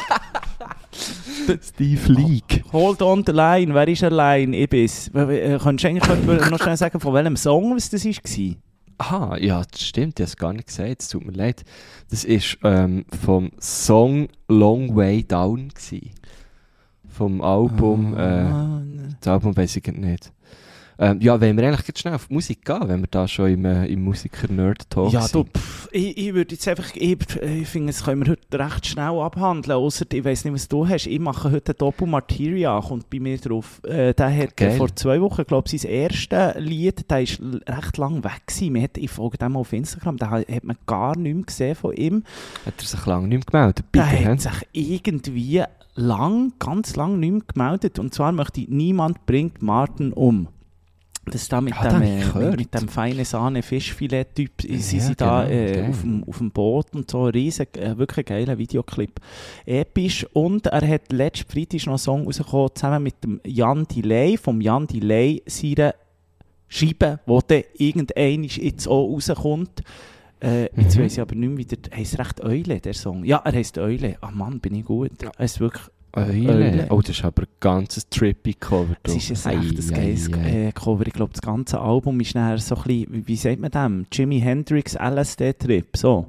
Steve League. Hold on the line, wer ist allein? Ich bin's. Könntest du eigentlich noch schnell sagen, von welchem Song was das war? Aha, ja, das stimmt, ich habe es gar nicht gesagt, es tut mir leid. Das war vom Song Long Way Down gewesen. Vom Album, das Album weiss ich nicht. Ja, wenn wir eigentlich jetzt schnell auf die Musik gehen, wenn wir da schon im Musiker-Nerd-Talk ja, sind. Ich würde jetzt einfach, ich finde, das können wir heute recht schnell abhandeln, ausser, ich weiss nicht, was du hast. Ich mache heute einen Doppel-Martyria, kommt bei mir drauf. Der hat vor 2 Wochen, glaube ich, sein erstes Lied, der ist recht lang weg gewesen. Ich folge dem mal auf Instagram, da hat man gar nichts mehr gesehen von ihm. Hat er sich lange nicht mehr gemeldet? Der hat sich irgendwie ganz lang nicht mehr gemeldet. Und zwar möchte ich «Niemand bringt Martin um». Das ist da mit, mit dem feinen Sahne-Fischfilet-Typ, sie da genau, auf dem Boot und so, wirklich geiler Videoclip. Episch. Und er hat letzten Freitag noch einen Song rausgekommen, zusammen mit dem Jan Delay, vom Jan Delay, seiner Scheibe, die dann irgendwann jetzt auch rauskommt. Jetzt weiss ich aber nicht mehr, wie der heisst recht Eule, der Song. Ja, er heisst Eule. Ah Mann, bin ich gut. Er ist wirklich Eule. Oh, das ist aber ein ganz trippy Cover. Es ist ein echt geiles Cover. Ich glaube, das ganze Album ist nachher so ein bisschen, wie sagt man dem? Jimi Hendrix LSD-Trip, so.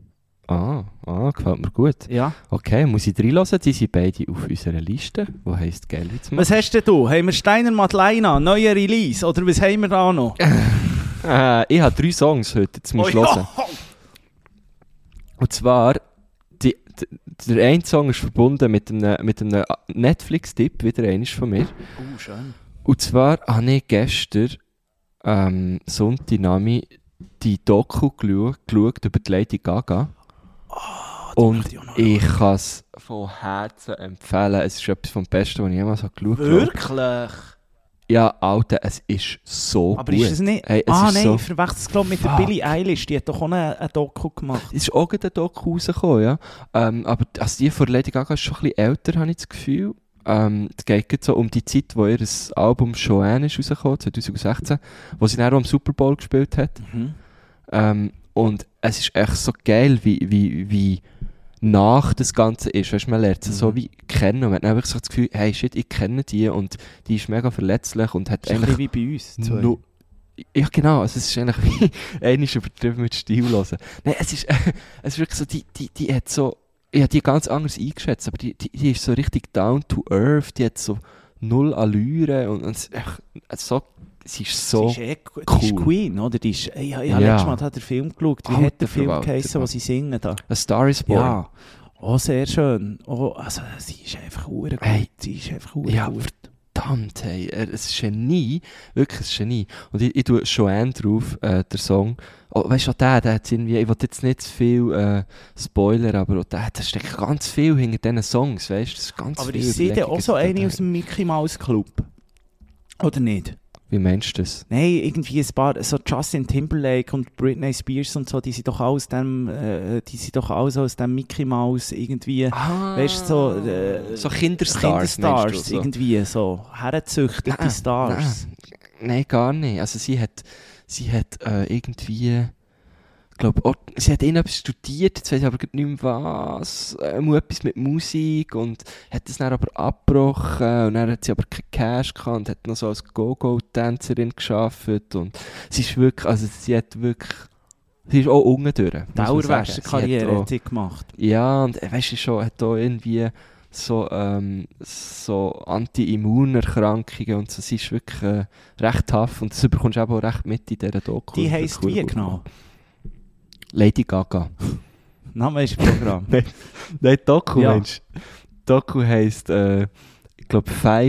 Gefällt mir gut. Ja. Okay, muss ich reinhören? Die sind beide auf unserer Liste, die heisst «Gelwitz». Was hast denn du? Haben wir Steiner Madeleine, neuer Release? Oder was haben wir da noch? Ich habe 3 Songs heute, jetzt musst du hören. Und zwar, der eine Song ist verbunden mit einem Netflix-Tipp, wieder einer von mir. Schön. Und zwar habe ich gestern, Sonntag, die Doku geschaut über die Lady Gaga. Und ich kann es von Herzen empfehlen. Es ist etwas vom Besten, was ich jemals geschaut habe. Wirklich? Ja, Alter, es ist so aber gut. Ist es nicht? Hey, nein, ich verwechsel es glaube mit der Billie Eilish. Die hat doch auch eine Doku gemacht. Es ist auch eine Doku rausgekommen, ja. Aber also die von Lady Gaga ist schon ein bisschen älter, habe ich das Gefühl. Es geht so um die Zeit, wo ihr Album Joanne ist rausgekommen, 2016, wo sie dann auch am Super Bowl gespielt hat. Und es ist echt so geil, wie nach das Ganze ist. Weißt, man lernt sie so wie kennen und man hat einfach so das Gefühl, hey shit, ich kenne die und die ist mega verletzlich und hat eigentlich wie bei uns. Ja genau, also es ist eigentlich wie einmal übertrieben mit Stil hören. Nein, es ist wirklich so, die hat so, ich habe die ganz anders eingeschätzt, aber die ist so richtig down to earth, die hat so null Allüre und es ist echt so. Sie ist so sie ist cool. Die ist Queen, oder? Ich habe letztes Mal den Film geschaut. Wie hat der Film geheißen, wo sie singen da? A Star is Born. Ja, sehr schön. Also, sie ist einfach gut. Sie ist einfach gut. Ja, verdammt, hey. Es ist ein Genie. Wirklich ein Genie. Und ich tue Joanne drauf, der Song. Oh, weißt du, der hat irgendwie, ich will jetzt nicht zu viel Spoiler, aber da steckt ganz viel hinter diesen Songs, weißt du? Das ist ganz aber viel. Aber ich sehe ja auch so eine aus dem Mickey Mouse Club. Oder nicht? Wie meinst du das? Nein, irgendwie ein paar, so Justin Timberlake und Britney Spears und so, die sind doch aus dem Mickey Mouse irgendwie, weißt du, so Kinderstars so. Irgendwie so, hergezüchtete Stars. Nein, gar nicht. Also sie hat irgendwie, glaube, sie hat etwas studiert, jetzt weiß ich aber nicht mehr was, etwas mit Musik und hat das dann aber abgebrochen und dann hat sie aber keinen Cash gehabt und hat noch so als Go-Go-Tänzerin gearbeitet und sie ist wirklich, also sie ist auch unten durch. Dauerwäscherkarriere hat sie gemacht. Ja, und weißt du schon, hat auch irgendwie so Anti-Immunerkrankungen und so, sie ist wirklich recht tough und das bekommst du auch recht mit in dieser Doku. Die heisst wie genau? Lady Gaga. Name ist Programm. Nein, Doku, ja. Mensch. Doku heisst, ich glaube,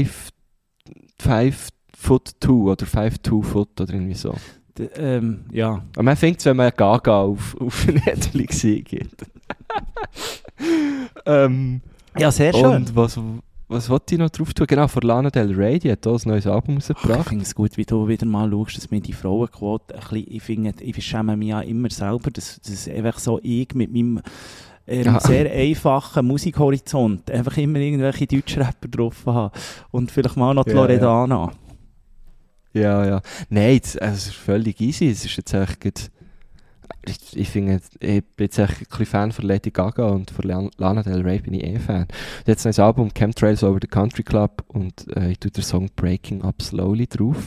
5'2" oder 5'2" Foot oder irgendwie so. Ja. Und man findet es, wenn man Gaga auf Netflix eingibt. Ja, sehr schön. Und was wollte ich noch drauf tun? Genau, von Lana Del Rey, die hat auch ein neues Album rausgebracht. Ich finde es gut, wie du wieder mal schaust, dass mir die Frauenquote ein bisschen, ich schäme mich ja immer selber, dass einfach so ich mit meinem sehr einfachen Musikhorizont einfach immer irgendwelche Deutschrapper drauf habe und vielleicht mal noch die Loredana. Ja. Nein, es ist völlig easy. Es ist jetzt echt gut. Ich bin jetzt echt ein bisschen Fan von Lady Gaga und von Lana Del Rey bin ich Fan. Jetzt ein Album Chemtrails Over the Country Club und ich tue den Song Breaking Up Slowly drauf.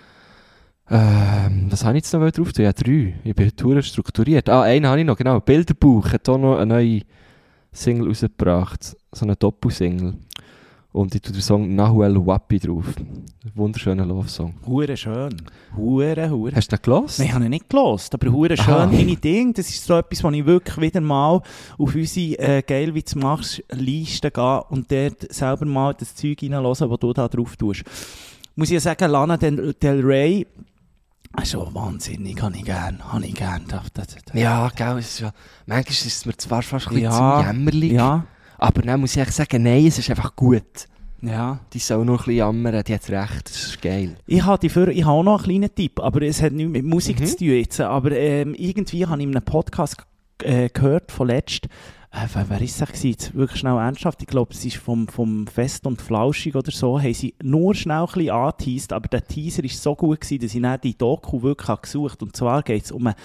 Was habe ich jetzt noch drauf tun? Ja, 3. Ich bin total strukturiert. Einen habe ich noch, genau. Bilderbuch hat auch noch eine neue Single rausgebracht. So eine Doppelsingle. Und ich tue den Song Nahuel Wapi drauf. Wunderschöner Love-Song. Hure schön. Hure. Hast du den gehört? Nein, ich habe ihn nicht gehört. Aber hure schön. Meine Ding, das ist so etwas, wo ich wirklich wieder mal auf unsere «Geil, wie du machst» Liste gehe und dort selber mal das Zeug reinhören, das du da drauf tust. Muss ich ja sagen, Lana Del Rey, schon wahnsinnig, habe ich gern. Ja, gell, manchmal ist es mir zwar fast ein bisschen zu jämmerlich. Ja. Aber dann muss ich echt sagen, nein, es ist einfach gut. Ja. Die soll nur ein bisschen jammern, die hat recht, das ist geil. Ich habe auch noch einen kleinen Tipp, aber es hat nichts mit Musik zu tun jetzt. Aber irgendwie habe ich in einem Podcast gehört von letzt, wer ist das jetzt? Wirklich schnell ernsthaft, ich glaube, es ist vom Fest und Flauschig oder so, haben sie nur schnell ein bisschen angeteased, aber der Teaser war so gut gewesen, dass ich dann die Doku wirklich gesucht habe. Und zwar geht es um einen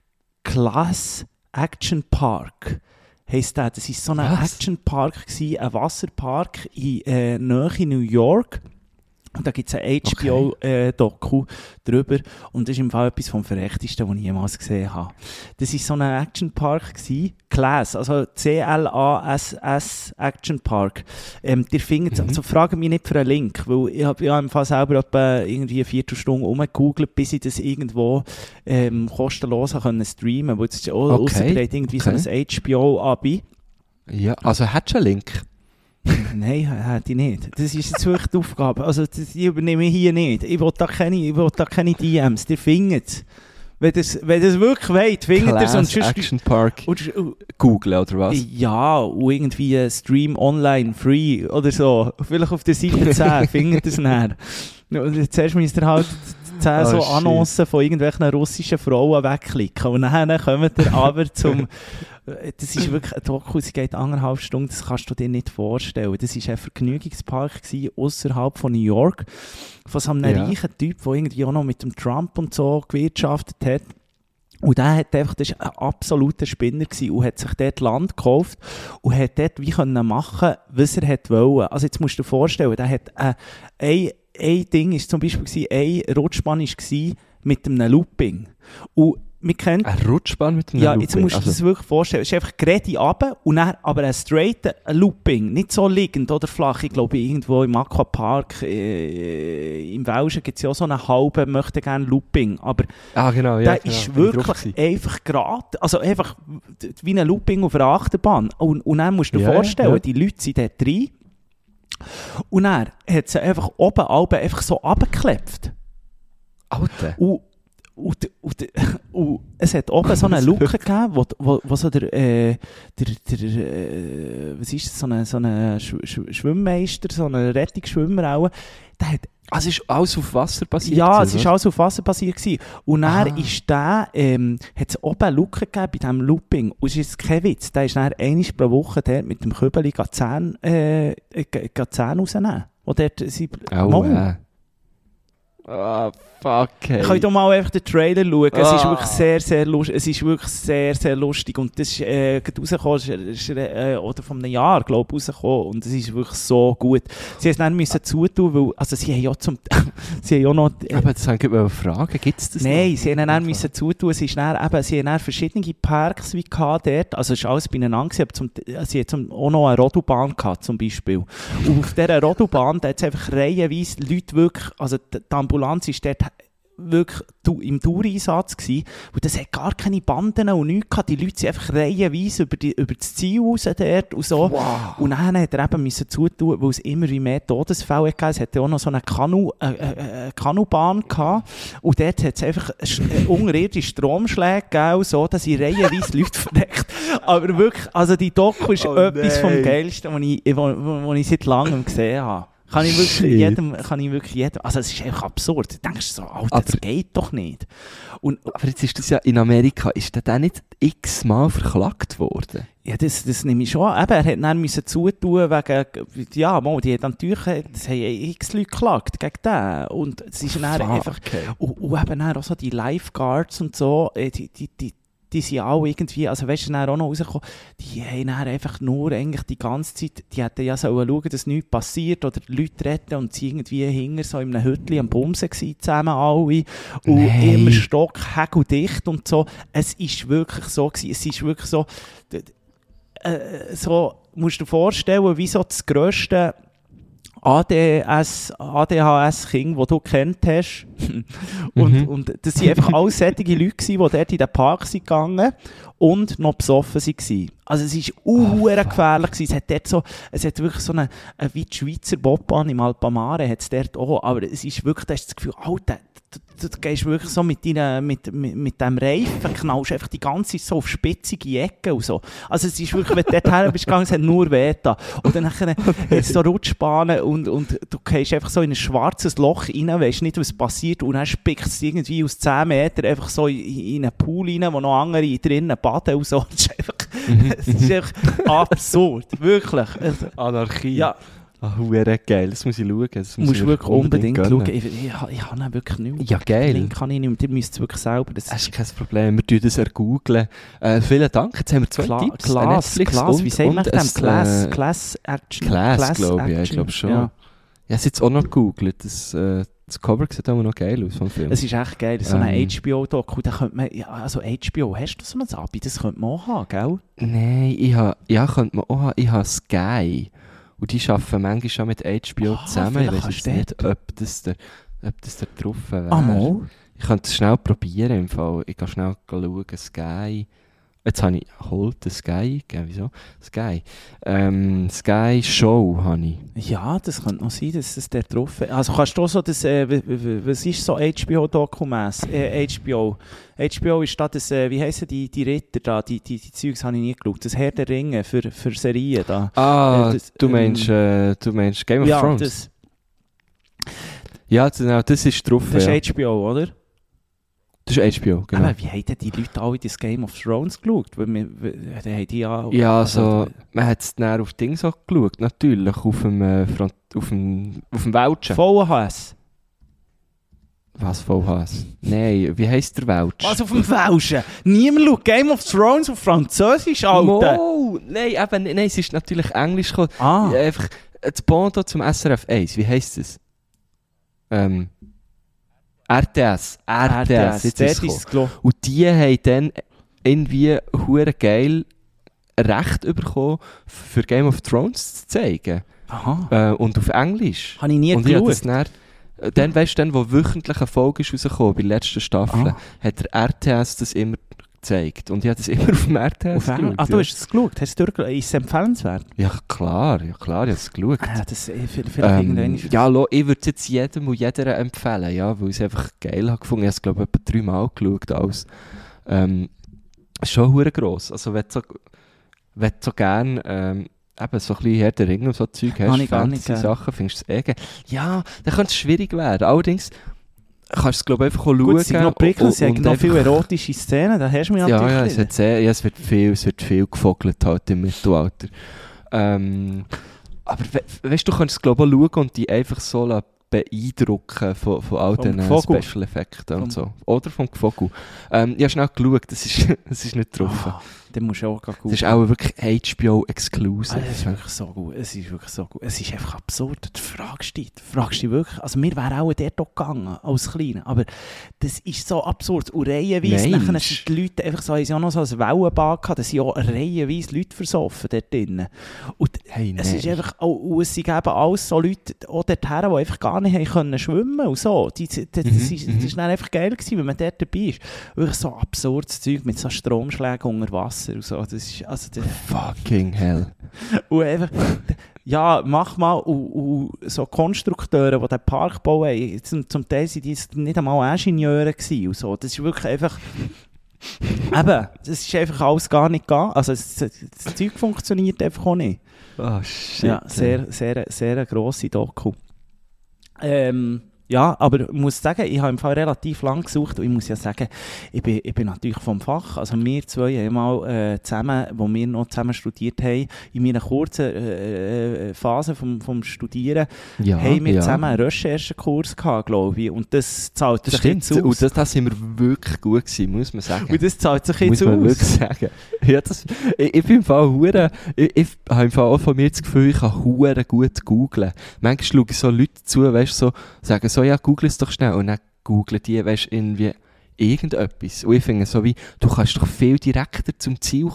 Class Action Park. Heisst das war so ein Action-Park, ein Wasserpark in Nähe New York. Und da gibt es ein HBO-Doku drüber. Und das ist im Fall etwas vom Verrechtesten, was ich jemals gesehen habe. Das war so ein Action-Park, Class, also C-L-A-S-S Action Park. Ihr findet, also fragt mich nicht für einen Link, weil ich habe ja im Fall selber etwa irgendwie eine Viertelstunde rumgegoogelt, bis ich das irgendwo kostenlos können streamen, weil es ist ausser irgendwie so ein HBO-Abi. Ja, also hättest du einen Link? Nein, hätte ich nicht. Das ist jetzt wirklich die Aufgabe. Also, die übernehme ich hier nicht. Ich will da keine DMs. Ihr findet es. Wenn ihr es wirklich wollt, findet ihr es. Class Action Park. Google oder was? Ja, und irgendwie Stream online, free oder so. Vielleicht auf der Seite 10 findet ihr es näher. Zuerst müsst ihr halt 10 so Annoncen von irgendwelchen russischen Frauen wegklicken. Und dann kommt ihr aber zum... Das ist wirklich ein Doku, es geht 1,5 Stunden, das kannst du dir nicht vorstellen. Das war ein Vergnügungspark außerhalb von New York, von so einem reichen Typ, der irgendwie auch noch mit dem Trump und so gewirtschaftet hat. Und der hat einfach, das war ein absoluter Spinner gewesen und hat sich dort Land gekauft und hat dort wie können machen, was er wollte. Also jetzt musst du dir vorstellen, der hat ein Ding ist zum Beispiel ein Rutschbahn war mit einem Looping. Und wir kennen, ein Rutschbahn mit einem Looping? Ja, Looping. Jetzt musst du dir das wirklich vorstellen. Es ist einfach gerade runter und dann aber ein straight Looping. Nicht so liegend oder flach. Ich glaube, irgendwo im Aquapark im Welschen gibt es ja auch so einen halben, möchte gerne Looping. Aber genau, der ist wirklich einfach gerade, also einfach wie ein Looping auf einer Achterbahn. Und dann musst du dir vorstellen, die Leute sind dort drin und dann hat sie einfach oben einfach so runtergeklebt. Alter. Und es hat oben so eine Luke gegeben, wo so der was ist das, so ein Schwimmmeister, so ein Rettungsschwimmer auch, der hat... Also es ist alles auf Wasser basiert? Ja, es ist alles auf Wasser basiert gewesen. Und dann ist der, hat es oben eine Luke gegeben bei diesem Looping. Und es ist kein Witz, der ist dann einmal pro Woche dort mit dem Kübeli Zähne rausnehmen. Und dort fuck, hey. Ich kann doch mal einfach den Trailer schauen. Es ist wirklich sehr, sehr lustig. Es ist wirklich sehr, sehr lustig. Und das ist rausgekommen, oder von einem Jahr, glaube ich, rausgekommen. Und es ist wirklich so gut. Sie mussten dann zutun, weil, also sie haben ja sie haben ja noch... aber das wollte ich mal fragen, gibt es das Nein, noch? Sie haben dann zutun. Sie haben dann verschiedene Parks wie dort. Also es war alles beieinander gewesen, aber sie hatten auch noch eine Rodobahn gehabt, zum Beispiel. Und auf dieser Rodobahn, da hat es einfach reihenweise Leute wirklich, also die Ambulanz ist dort wirklich im Dauereinsatz gewesen, und das hat gar keine Banden und nichts gehabt. Die Leute sind einfach reihenweise über das Ziel raus dort und so. Wow. Und dann hat er eben zutun, weil es immer wie mehr Todesfälle gegeben. Es hatte auch noch so eine Kanubahn gehabt. Und dort hat es einfach unterirdische Stromschläge gegeben, so, dass ich reihenweise Leute verdeckt. Aber wirklich, also die Doku ist etwas vom Geilsten, was ich seit langem gesehen habe. Kann ich wirklich jedem, also es ist einfach absurd. Du denkst so, Alter, das geht doch nicht. Aber jetzt ist das ja in Amerika, ist der nicht x-mal verklagt worden? Ja, das nehme ich schon. Eben, er hat dann zutun wegen, ja, die hat natürlich, das haben x Leute geklagt gegen den. Und es ist dann einfach, und eben dann auch so die Lifeguards und so, die sind auch irgendwie, also weißt du, dann auch noch rausgekommen, die haben dann einfach nur eigentlich die ganze Zeit, die hätten ja schauen, dass nichts passiert oder die Leute retten und sie irgendwie hinter so in einem Hütchen am Bumsen gewesen, zusammen alle und immer stockhageldicht und so. Es ist wirklich so gewesen, es ist wirklich so, so musst du dir vorstellen, wie so das grösste ADHS-Kind, die du kennt hast. Und das waren einfach alles solche Leute, die dort in den Park sind gegangen und noch besoffen waren. Also es war gefährlich. Es hat wirklich so eine wie die Schweizer Bobbahn im Alpamare, hat es dort auch. Aber es ist wirklich, da hast du das Gefühl, Alter, du gehst wirklich so mit dem Reifen, knallst einfach die ganze Zeit so auf spitzige Ecken und so. Also es ist wirklich, wenn du dorthin bist gegangen, es hat nur weh da. Und dann jetzt so Rutschbahnen und du gehst einfach so in ein schwarzes Loch rein, weisst nicht, was passiert, und dann spickst es irgendwie aus 10 Metern einfach so in einen Pool rein, wo noch andere drinnen baden und so. Es ist einfach absurd, wirklich. Anarchie. Ja. Hure geil, das muss ich schauen. Das musst du wirklich unbedingt schauen. gönnen. Ich habe ihn wirklich nicht mehr. Ja, geil. Den Link kann ich nicht mehr. Ihr müsst es wirklich selber. Das ist kein Problem, wir tun das ergoogeln. Vielen Dank, jetzt haben wir 2 Tipps. Class, wie sagt man dem? Class Action. Class, glaube ich. Ich glaube schon. Ja. Ich habe es jetzt auch noch gegoogelt. Das Cover sieht auch noch geil aus vom Film. Es ist echt geil. So eine HBO-Doku, da könnte man... Ja, also HBO, hast du so ein Abi? Das könnte man auch haben, gell? Nein, könnte man auch haben. Ich habe Sky. Und die arbeiten manchmal schon mit HBO zusammen. Ich weiß jetzt nicht, ob das da drauf wäre. Mal? Ich könnte es schnell probieren im Fall. Ich gehe schnell schauen. Sky. Jetzt habe ich Holt Sky. Wieso? Sky. Sky Show habe ich. Ja, das könnte noch sein, dass es der drauf ist. Also kannst du auch so das... was ist so HBO-Dokument? HBO ist da das... wie heissen die Ritter da? Die Zeugs habe ich nie geschaut. Das Herr der Ringe für Serien da. Du meinst Game of Thrones? Ja, genau, das ist drauf. Das ist HBO, oder? Das ist HBO, genau. Aber wie haben denn die Leute alle das Game of Thrones geschaut? Weil haben die ja... Ja, also, man hat es dann auf Ding so geschaut, natürlich, auf dem Welschen. VHS? Was, VHS? Nein, wie heisst der Welsch? Was, auf dem Welschen? Niemand schaut Game of Thrones auf Französisch, Alter! Nein, es ist natürlich Englisch gekommen. Einfach das Pendant zum SRF 1, wie heisst es? RTS, jetzt ist es gekommen. Und die haben dann irgendwie hure geil Recht bekommen, für Game of Thrones zu zeigen. Aha. Und auf Englisch. Habe ich nie geschaut. Dann weißt du, wo wöchentlich eine Folge ist rausgekommen, bei der letzten Staffel, hat der RTS das immer gezeigt. Und ich habe das immer auf dem RTS geschaut. Ach, du hast es geschaut? Ist es empfehlenswert? Ja, klar, ich habe es geschaut. Das vielleicht irgendwann... Ja, ich würde es jetzt jedem und jeder empfehlen, ja, weil ich es einfach geil habe gefunden. Ich habe es, glaube ich, etwa 3 Mal geschaut. Es ist schon hure gross. Also, wenn du so gerne eben so ein bisschen Herr der Ringe und so Zeug hast, Fantasy-Sachen, findest du es geil. Ja, dann könnte es schwierig werden. Allerdings kannst du es, glaube ich, einfach schauen. Gut, es sind noch prickelnd, es sind noch viele erotische Szenen, da hast du mich natürlich es wird viel gefogelt halt im Mittelalter. Aber weißt du, kannst es, glaube ich, auch schauen und die einfach so beeindrucken von all diesen Special Effekten und so. Oder vom Gvogel. Ich habe schnell geschaut, das ist nicht drauf. Dann musst du auch gut. Das ist auch wirklich HBO-exclusive. Es ist wirklich so gut. Es ist einfach absurd. Du fragst dich wirklich. Also wir wären auch dort gegangen, als Kleine. Aber das ist so absurd. Und reihenweise, nachher sind die Leute einfach so, haben sie auch noch so ein Wellenbad gehabt, da sind auch reihenweise Leute versoffen dort drinnen. Und es ist einfach, es sind eben alles so Leute, auch dorthin, die einfach gar nicht haben können schwimmen und so. Das ist dann einfach geil gewesen, wenn man dort dabei ist. Wirklich so absurdes Zeug mit so Stromschlägen unter Wasser und so. Das ist, also fucking hell. Und einfach, ja, mach mal, und so Konstrukteure, die den Park bauen, zum Teil sind die nicht einmal Ingenieure gewesen und so. Das ist wirklich einfach, eben, das ist einfach alles gar nicht gegangen. Also das Zeug funktioniert einfach auch nicht. Oh shit. Ja, sehr, sehr, sehr grosse Doku. Ja, aber ich muss sagen, ich habe im Fall relativ lang gesucht und ich muss ja sagen, ich bin natürlich vom Fach. Also wir zwei haben mal zusammen, wo wir noch zusammen studiert haben, in meiner kurzen Phase vom Studieren, haben wir zusammen einen Recherchenkurs gehabt, glaube ich. Und das zahlt sich jetzt aus. Und das sind wir wirklich gut gewesen, muss man sagen. Und das zahlt sich jetzt aus. Muss man wirklich sagen. Ja, ich bin im Fall hure, ich habe im Fall auch von mir das Gefühl, ich kann hure gut googlen. Manchmal schaue ich so Leute zu, weißt du, so, sagen so, ja, google es doch schnell. Und dann googlen die, weißt du, irgendwie irgendetwas. Und ich finde so wie, du kannst doch viel direkter zum Ziel kommen.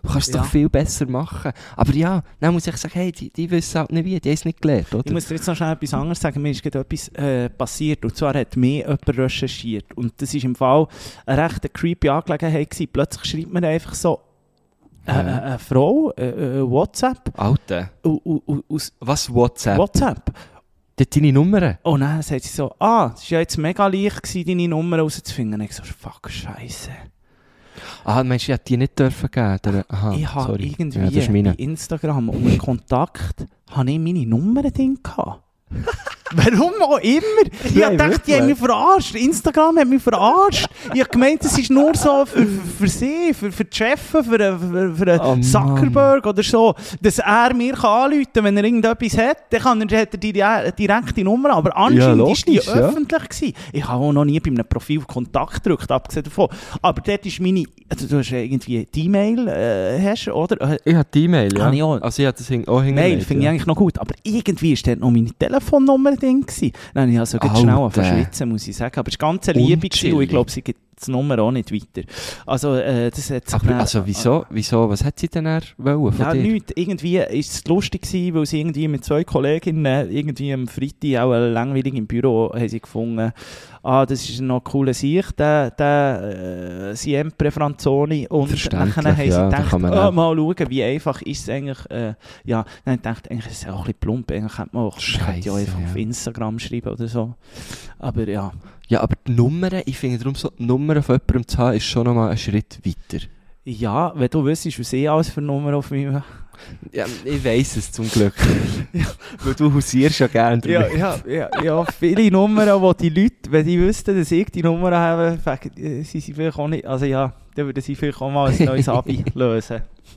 Du kannst es Ja. doch viel besser machen. Aber ja, dann muss ich sagen, hey, die wissen halt nicht wie, die haben es nicht gelernt, oder? Ich muss dir jetzt noch schnell etwas anderes sagen. Mir ist gerade etwas passiert. Und zwar hat mir jemand recherchiert. Und das war im Fall eine recht creepy Angelegenheit gewesen. Plötzlich schreibt mir einfach so eine Frau, WhatsApp, Alter. aus Was, WhatsApp? WhatsApp. Die hat deine Nummer? Oh nein, sagt sie so, das war ja jetzt mega leicht gewesen, deine Nummer rauszufinden. Und ich so, fuck, Scheiße. Ah, meinst du, ich hätte die nicht dürfen geben? Aha, Ich habe sorry. irgendwie Ja, das ist bei meine. Instagram unter Kontakt habe ich meine Nummer drin gehabt. Warum auch immer? Ich Ja, dachte, die haben mich verarscht. Instagram hat mich verarscht. Ich habe gemeint, das ist nur so für sie, für die Chefs, für Oh, Mann. Zuckerberg oder so, dass er mir anrufen kann, wenn er irgendetwas hat. Dann hat er die direkte Nummer. Aber anscheinend war die logisch, ja. öffentlich gewesen. Ich habe auch noch nie bei einem Profil Kontakt gedrückt, abgesehen davon. Aber dort ist meine... Also du hast irgendwie die E-Mail, hast, oder? Ich habe die E-Mail, ja. Habe ich auch. Also ich habe das auch hingelegt. Mail finde ich eigentlich noch gut, aber irgendwie war dort noch meine Telefonnummer drin gewesen. Dann habe ich also ganz schnell Alter. verschwitzen, muss ich sagen. Aber es war ganz eine Liebe gewesen, und ich Unchillig. glaube, sie gibt die Nummer auch nicht weiter. Also das hat sich Aber dann- also wieso? Was hat sie denn wollen von Ja, dir? nichts. Irgendwie war es lustig gewesen, weil sie irgendwie mit 2 Kolleginnen irgendwie am Freitag auch langweilig im Büro haben sie gefunden. Das ist noch ein cooler Sicht, der Siempre Franzoni. Und Verständlich, nachher haben sie ja, da gedacht, kann man auch- mal schauen, wie einfach ist es eigentlich. Ja, dann habe ich gedacht, eigentlich ist es auch ein bisschen plump. Eigentlich könnte man auch ja einfach auf Instagram schreiben oder so. Aber ja. Ja, aber die Nummern, ich finde darum so, die Nummern von jemandem zu haben, ist schon nochmal einen Schritt weiter. Ja, wenn du wüsstest, was ich alles für Nummer auf meinem... Ja, ich weiss es zum Glück. Weil du hausierst ja gerne damit. Ja, viele Nummern, wo die Leute, wenn die wüssten, dass ich die Nummer habe, sie vielleicht auch nicht, also ja, dann würden sie vielleicht auch mal ein neues Abi lösen.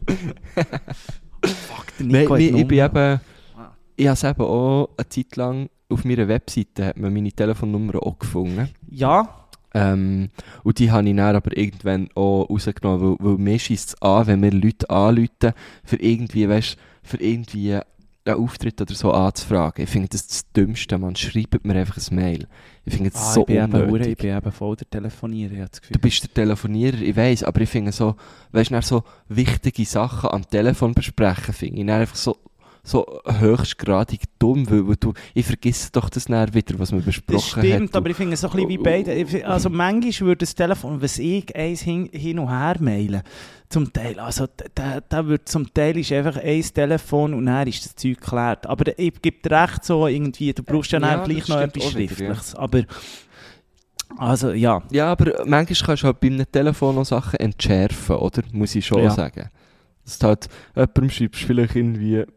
Fuck, der Nein, Nico hat ich bin Nummer. eben, ich habe es eben auch eine Zeit lang auf meiner Webseite hat man meine Telefonnummer auch gefunden. Ja, Und die habe ich dann aber irgendwann auch rausgenommen, weil mir scheisst es an, wenn mir Leute anrufen, für irgendwie, weißt, für irgendwie einen Auftritt oder so anzufragen. Ich finde das das Dümmste, man schreibt mir einfach ein Mail. Ich finde das so ich bin unnötig. ich bin eben voll der Telefonierer, ich habe das Gefühl. Du bist der Telefonierer, ich weiss, aber ich finde so, weißt du, so wichtige Sachen am Telefon besprechen, finde ich dann einfach so höchstgradig dumm, weil ich vergesse doch das dann wieder, was man Das besprochen stimmt, hat. aber ich finde es so ein bisschen wie beide. Also manchmal würde das Telefon, was ich eins hin und her mailen, zum Teil, also da wird zum Teil ist einfach ein Telefon und dann ist das Zeug geklärt. Aber ich gebe dir recht, so irgendwie, du brauchst ja, Ja, dann gleich das noch stimmt etwas auch wieder, Schriftliches. Aber, also ja. Ja, aber manchmal kannst du halt bei einem Telefon noch Sachen entschärfen, oder? Muss ich schon Ja. sagen. Dass du halt jemandem schreibst, vielleicht irgendwie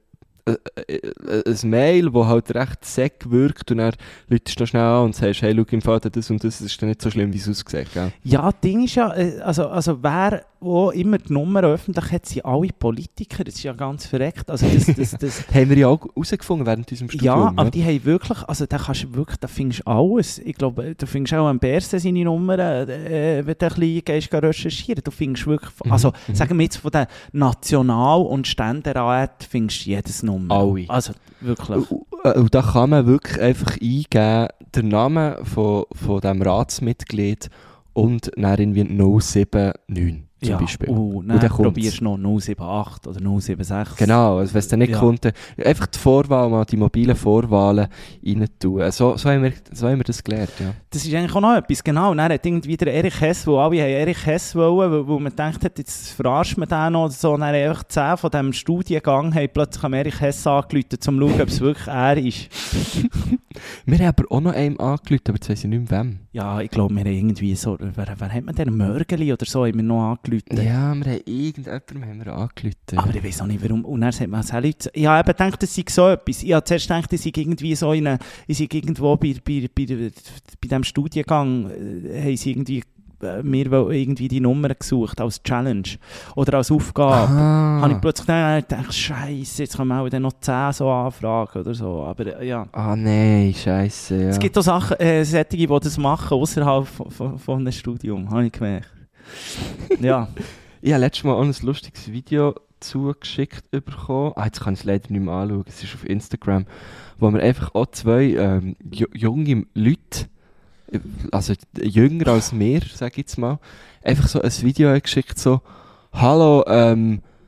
ein Mail, das halt recht säck wirkt und dann läutest du noch schnell an und sagst, hey, schau, im Fall das und das ist dann nicht so schlimm, wie es aussieht, gell? Ja, das Ding ist ja, also wer wo immer die Nummer öffentlich hat, sind alle Politiker, das ist ja ganz verreckt. Also das Haben wir ja auch herausgefunden während unserem Studium. ja, aber die haben wirklich, also da kannst du wirklich, da findest du alles. Ich glaube, du findest auch am Bersen seine Nummern, wenn du ein bisschen gehst, recherchieren. Du findest wirklich, also sagen wir jetzt von den National- und Ständerat findest du jedes Nummer. Alle. Also wirklich. Und da kann man wirklich einfach eingeben, den Namen von diesem Ratsmitglied und dann irgendwie 079 zum Beispiel. Und dann dann kommt's. probierst du noch 078 oder 076. Genau, also wenn es dann nicht Ja. kommt, einfach die Vorwahl, mal die mobilen Vorwahlen rein tun. So haben wir das gelernt, ja. Das ist eigentlich auch noch etwas, genau. Und dann hat irgendwie der Erich Hess, wo alle haben Erich Hess wollen, weil man gedacht hat, jetzt verarscht man den noch oder so. Und dann haben einfach 10 von diesem Studiengang haben plötzlich am Erich Hess angerufen, um zu schauen, ob es wirklich er ist. Wir haben aber auch noch einem angerufen, aber jetzt weiss ich nicht mehr wem. Ja, ich glaube, wir haben irgendwie so, wer hat man denn, Mörgeli oder so, haben wir noch angerufen. Ja, wir haben irgendjemandem angerufen. Aber ich weiß auch nicht warum. Und dann sagt man, Leute, ich habe eben gedacht, das sei so etwas. Ich habe zuerst gedacht, ich sei irgendwie so ich sei irgendwo bei diesem Studiengang, haben sie irgendwie mir irgendwie die Nummer gesucht als Challenge oder als Aufgabe. Habe ich plötzlich gedacht, Scheiße, jetzt kommen auch dann noch 10 so Anfragen oder so. Aber ja. Ah nein, scheisse, ja. Es gibt auch Sachen, solche, die das machen, außerhalb von einem Studium, habe ich gemerkt. Ja. Ich habe letztes Mal auch ein lustiges Video zugeschickt bekommen. Jetzt kann ich es leider nicht mehr anschauen, es ist auf Instagram, wo wir einfach auch 2 junge Leute, also jünger als mir, sage ich jetzt mal, einfach so ein Video haben geschickt, so «Hallo,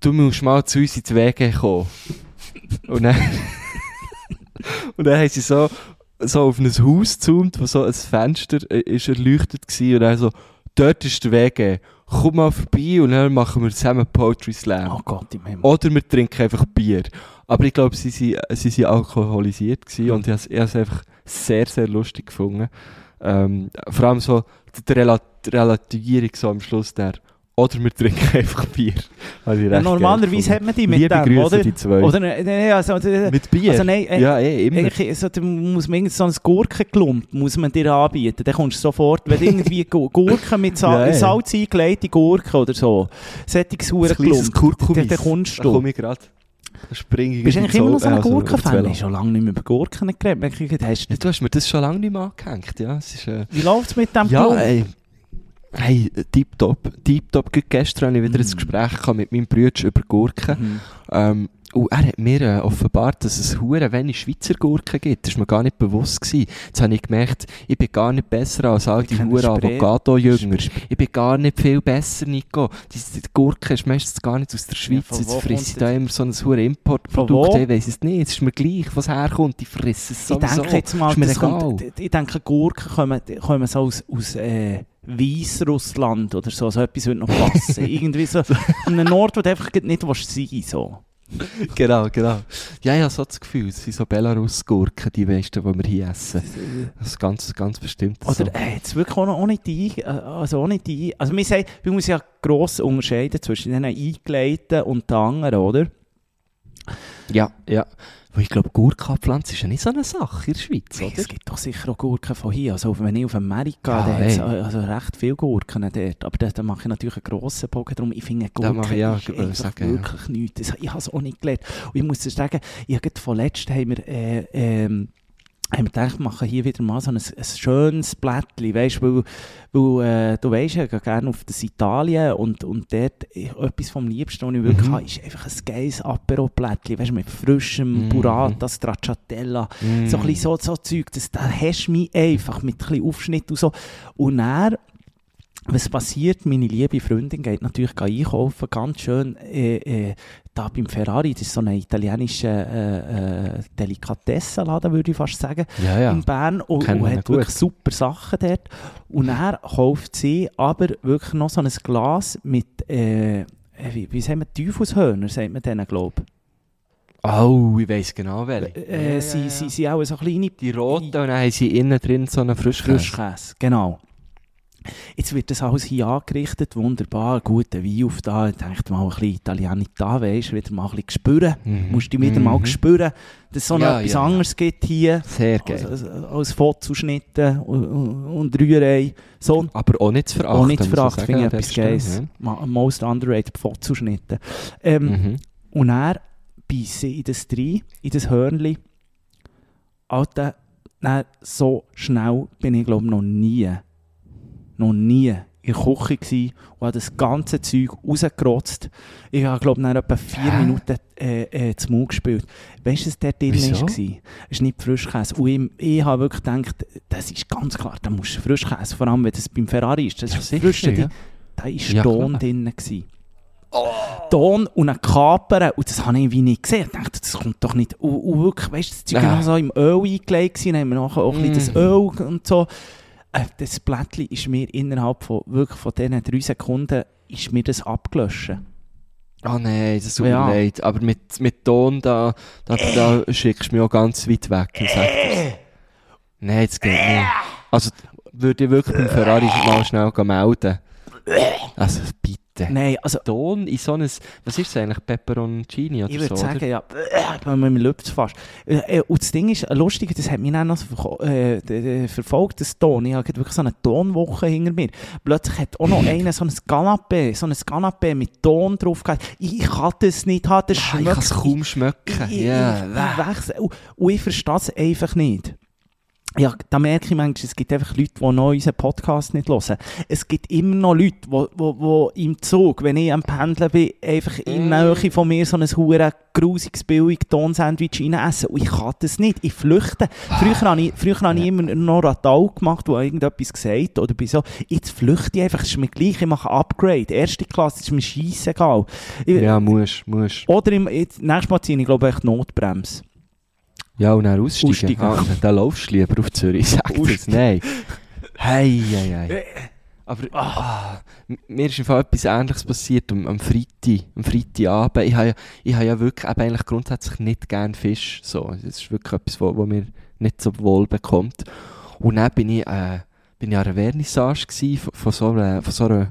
du musst mal zu uns ins WG kommen. Und dann haben sie so auf ein Haus gezoomt, wo so ein Fenster ist erleuchtet war. Und dann so, dort ist der WG. Komm mal vorbei und dann machen wir zusammen Poetry Slam. Oh Gott, im Himmel. Oder wir trinken einfach Bier. Aber ich glaube, sie waren alkoholisiert gewesen und ich habe es einfach sehr, sehr lustig gefunden. Vor allem so die Relativierung so am Schluss der. Oder wir trinken einfach Bier. Ja, normalerweise hat man die mit Liebe dem, Grüße, oder? die zwei. Oder also, mit Bier? Also nein, ja, immer. So, da muss man so ein Gurkenklump muss man dir anbieten. Dann kommst du sofort, wenn irgendwie Gurken mit Salz eingelegte Gurken oder so, solches Hurenklump, dann kommst du. Da komme ich gerade. Bist du eigentlich immer noch so ein Gurkenfan? Ich habe schon lange nicht mehr über Gurken geredet. Du hast mir das schon lange nicht mehr angehängt. Ja, wie läuft es mit dem Klump? Hey, tipptopp. Gestern hatte ich wieder ein Gespräch mit meinem Bruder über Gurken. Und er hat mir offenbart, dass es hure wenig Schweizer Gurken gibt. Das war mir gar nicht bewusst gewesen. Jetzt habe ich gemerkt, ich bin gar nicht besser als all die hure Avocado-Jünger. Ich bin gar nicht viel besser, Nico. Die Gurke ist meistens gar nicht aus der Schweiz. Ja, jetzt frisse ich da immer so ein hure Importprodukt. Ich weiss es nicht. Es ist mir gleich, was herkommt. Ich fresse es sowieso. Ich denke jetzt mal, ich denke, Gurken kommen so aus Weißrussland oder so. So etwas würde noch passen. Irgendwie so an einem Ort, wo du einfach nicht sein willst. So. Genau. Ja, ich habe so das Gefühl, es sind so Belarus-Gurken, die meisten, die wir hier essen. Das ist ganz bestimmt so. Oder jetzt wirklich auch nicht die, also wir sagen, wir müssen ja gross unterscheiden zwischen den eingelegten und den anderen, oder? Ja. Weil ich glaube, Gurkenpflanze ist ja nicht so eine Sache in der Schweiz, oder? Es gibt doch sicher auch Gurken von hier. Also wenn ich auf Amerika gehe, hat es also recht viele Gurken dort. Aber da mache ich natürlich einen grossen Bogen drum. Ich finde Gurken wirklich nichts. Ich habe es auch nicht gelernt. Und ich muss dir sagen, vorletzt haben wir gedacht, wir machen hier wieder mal so ein schönes Blättchen, weißt, weil du weisst, ich gehe gerne auf das Italien und dort etwas vom Liebsten, was ich wirklich habe, ist einfach ein geiles Apero-Blättchen, weißt, mit frischem Burrata, Stracciatella, so ein bisschen so Zeug, da hast du mich einfach mit ein bisschen Aufschnitt und so. Und dann, was passiert? Meine liebe Freundin geht natürlich einkaufen, ganz schön da beim Ferrari, das ist so ein italienischer Delikatessenladen, würde ich fast sagen, in Bern und hat wirklich super Sachen dort. Und dann kauft sie aber wirklich noch so ein Glas mit, wie sagen wir, Teufelshörner, sagt man denen, glaube ich. Oh, ich weiss genau welche. Sie sind auch so kleine... Die roten und dann haben sie innen drin so einen Frischkäse. Genau. Jetzt wird das alles hier angerichtet, wunderbar, guter Wein auf da. Ich dachte mal ein bisschen Italianita, weisst, wieder mal ein bisschen spüren. Musst du wieder mal spüren, dass es so etwas anderes gibt hier. Sehr geil. Als Fotoschnitte und Rührei. So. Aber auch nicht zu verachten. Auch nicht zu verachten, finde ich etwas Geiles. Most underrated Fotoschnitte. Und dann beiße ich in das rein, in das Hörnchen. Alter, so schnell bin ich glaube noch nie in der Küche gewesen und habe das ganze Zeug rausgerotzt. Ich habe, glaube ich, nach etwa 4 Minuten zum Mund gespielt. Weißt du, was der drin war? Es ist nicht Frischkäse. Und ich habe wirklich gedacht, das ist ganz klar, da musst du Frischkäse, vor allem wenn das beim Ferrari ist. Das ist frisch, da war Ton drin. Ton und ein Kaper, und das habe ich irgendwie nicht gesehen. Ich dachte, das kommt doch nicht. Und wirklich, weißt du, das Zeug war noch so im Öl eingelegt, dann haben wir nachher auch ein bisschen das Öl und so. Das Blättchen ist mir innerhalb von diesen 3 Sekunden ist mir das abgelöscht. Oh nein, das tut mir leid. Aber mit Ton, da schickst du mich auch ganz weit weg. Nein, das geht nicht. Also würde ich wirklich beim Ferrari mal schnell melden. Also bitte. Nein, also... Ton in so ein... Was ist es eigentlich? Peperoncini oder so? Ich würde sagen, ja. Man löpft es fast. Und das Ding ist, lustig, das hat mich dann noch verfolgt, das Ton. Ich habe wirklich so eine Tonwoche hinter mir. Plötzlich hat auch noch einer so ein Canapé mit Ton drauf gehabt. Ich kann das nicht haben, das schmeckt. Ich kann es kaum schmecken. Und ich verstehe es einfach nicht. Ja, da merke ich manchmal, es gibt einfach Leute, die noch unseren Podcast nicht hören. Es gibt immer noch Leute, die im Zug, wenn ich am Pendeln bin, einfach in der Nähe von mir so ein verdammt grusiges, billiges Tonsandwich reinessen. Und ich kann das nicht. Ich flüchte. Früher habe ich immer noch Radau gemacht, wo irgendetwas gesagt oder bei so. Jetzt flüchte ich einfach. Es ist mir gleich. Ich mache ein Upgrade. Erste Klasse ist mir scheissegal. Ja, musst. Oder nächstes Mal ziehe ich, glaube ich, echt Notbremse. Ja, und dann aussteigen. Dann laufst du lieber auf Zürich. Sag das, nein. Hey. Aber mir ist im Fall etwas Ähnliches passiert am Freitagabend. Ich habe ja wirklich eigentlich grundsätzlich nicht gerne Fisch. So, das ist wirklich etwas, was mir nicht so wohl bekommt. Und dann bin ich an einer Vernissage von so einer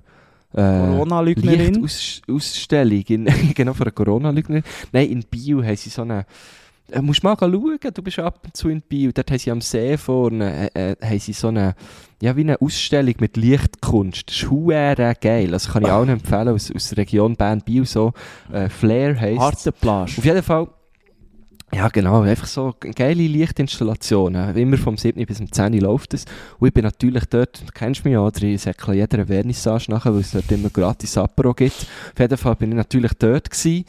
Corona-Lügnerin? Ausstellung. Genau, von einer Corona-Lügnerin. Nein, in Biel haben sie so eine... musst mal schauen, du bist ab und zu in Biel. Dort haben sie am See vorne haben sie so eine, ja, wie eine Ausstellung mit Lichtkunst. Das ist verdammt geil. Also kann ich allen empfehlen, aus der Region Bern-Biel, so Flair heisst. Hartenplage. Auf jeden Fall, ja genau, einfach so geile Lichtinstallationen. Immer vom 7. bis zum 10. läuft es. Und ich bin natürlich dort, du kennst mich ja, oder ich säckle jeder Vernissage nachher, weil es dort immer gratis Apero gibt. Auf jeden Fall bin ich natürlich dort gewesen.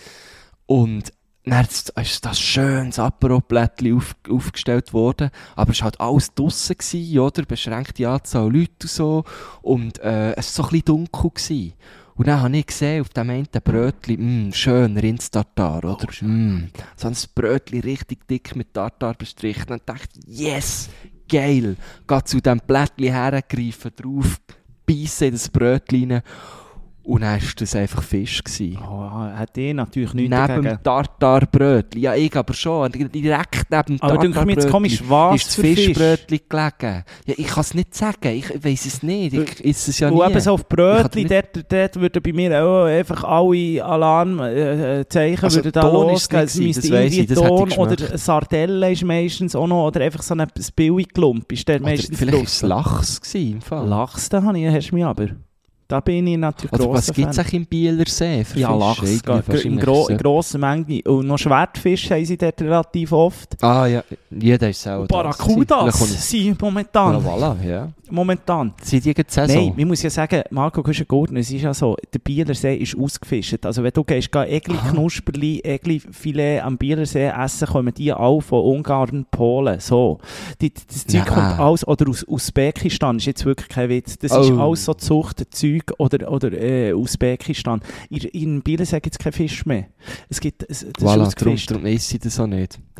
Und dann ist das schönes Apero-Plättchen aufgestellt worden, aber es war halt alles draussen gewesen, oder? Beschränkte Anzahl Leute und so. Und es war so ein bisschen dunkel gewesen. Und dann habe ich gesehen, auf dem einen Brötchen, schön Rindstartar, oder? So ein Brötchen richtig dick mit Tartar bestrichen. Und dann dachte ich, yes, geil. Gehe zu diesem Plättchen hergreifen, drauf, beißen in das Brötchen rein. Und dann war das einfach Fisch gewesen. Hat die natürlich nichts neben dagegen. dem Tartarbrötchen. Ja, ich aber schon. Direkt neben dem Tartarbrötchen. Aber du mir jetzt komisch, was ist das für Fisch? Fischbrötchen gelegen. Ja, ich kann es nicht sagen. Ich weiss es nicht. Ich esse es ja nie. Und eben so auf Brötchen, dort würden bei mir auch einfach alle Alarmzeichen Also würden da Ton losgehen. ist Es nicht müsste gewesen, das weiss irgendwie ich, das hätte Ton ich oder geschmeckt. Sardelle ist meistens auch noch, oder einfach so ein Billigklump ist der Oder meistens vielleicht war drauf. es Lachs gewesen, im Fall. Lachs, da hast du mich aber. Da bin ich natürlich Oder grosser was gibt es Fan. eigentlich im Bieler See für Ja, Fisch? Lachs, Irgendwie in wahrscheinlich grosser Menge. Und noch Schwertfisch haben sie dort relativ oft. Ah ja, jeder ist selber. Barracudas sind momentan. Voilà, ja. Momentan. Sind die jetzt Saison? Nein, ich muss ja sagen, Marco Güschen-Gurtner, es ist ja so, der Bielersee ist ausgefischt. Also wenn du gehst, Egli Knusperli, Egli Filet am Bielersee essen, kommen die alle von Ungarn, Polen. So. Das Zeug kommt alles, oder aus Usbekistan, ist jetzt wirklich kein Witz. Das ist alles so Zuchtzeug oder Usbekistan. In Bielersee gibt es keinen Fisch mehr. Das ist ausgefischt. Darum esse ich das auch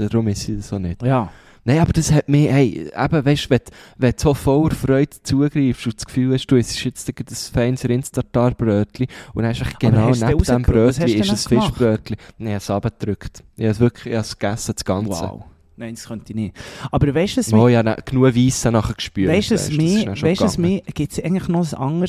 nicht. Ja. Nein, aber das hat mich, hey, eben, weißt du, wenn du so voller Freude zugreifst und das Gefühl hast, du isst jetzt ein feines Rindstartarbrötchen und dann hast du genau neben dem Brötchen ist ein Fischbrötchen. Nein, ich habe es runtergedrückt. Ich habe es gegessen, das Ganze. Wow. Nein, das könnte ich nicht. Aber weißt du, ich habe genug Weisse nachher gespürt. Weißt du, gibt es eigentlich noch ein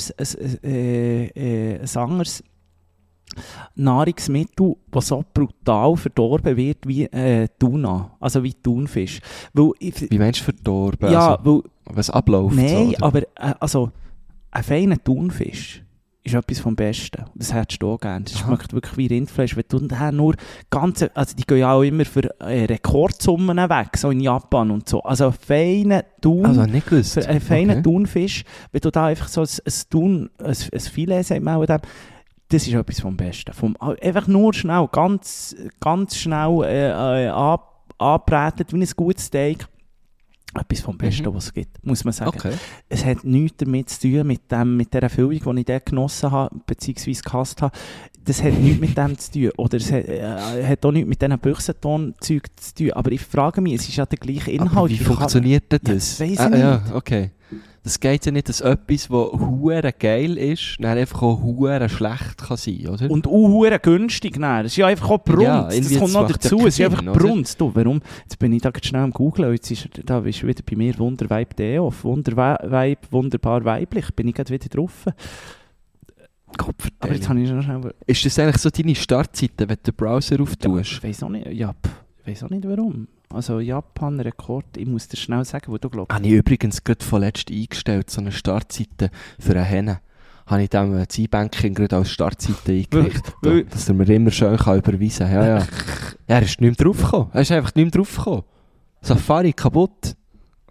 anderes Nahrungsmittel, das so brutal verdorben wird wie Tuna, also wie Thunfisch. Wie meinst du verdorben? Ja, also, was abläuft? Nein, so, aber ein feiner Thunfisch ist etwas vom Besten. Das hättest du auch gerne. Das schmeckt wirklich wie Rindfleisch. Wenn du dann nur also die gehen ja auch immer für Rekordsummen weg, so in Japan und so. Also ein feiner Thunfisch, wenn du da einfach so ein Filet, sagt man auch, das ist etwas vom Besten. Einfach nur schnell, ganz schnell anbraten, wie ein gutes Steak. Etwas vom Besten, was es gibt, muss man sagen. Okay. Es hat nichts damit zu tun, mit der Erfüllung, die ich dort genossen habe, beziehungsweise gehasst habe. Das hat nichts mit dem zu tun. Oder es hat auch nichts mit diesen Büchsenton-Zeug zu tun. Aber ich frage mich, es ist ja der gleiche Inhalt. Aber wie funktioniert das? Ja, das weiss ich nicht. Ja, okay. Das geht ja nicht, dass etwas, das hure geil ist, dann einfach auch hure schlecht kann sein, oder? Und auch hure günstig. Das ist ja einfach auch Brunst. Ja, das kommt noch dazu. Es ist einfach Brunst. Du, warum? Jetzt bin ich da schnell am Googlen. Jetzt ist da bist du wieder bei mir Wundervibe.de auf. Wundervibe, wunderbar weiblich. Bin ich gerade wieder drauf. Aber jetzt habe ich schon schnell... Ist das eigentlich so deine Startseite, wenn du den Browser auftust? Ich weiss auch nicht. Ja, ich weiss auch nicht warum. Also Japan-Rekord, ich muss dir schnell sagen, wo du glaubst. Habe ich übrigens gerade vorletzt eingestellt, so eine Startseite für eine Henne. Habe ich dem E-Banking gerade als Startseite eingerichtet, dass er mir immer schön überweisen kann. Ja, er ist nicht mehr draufgekommen. Er ist einfach nicht mehr draufgekommen. Safari kaputt.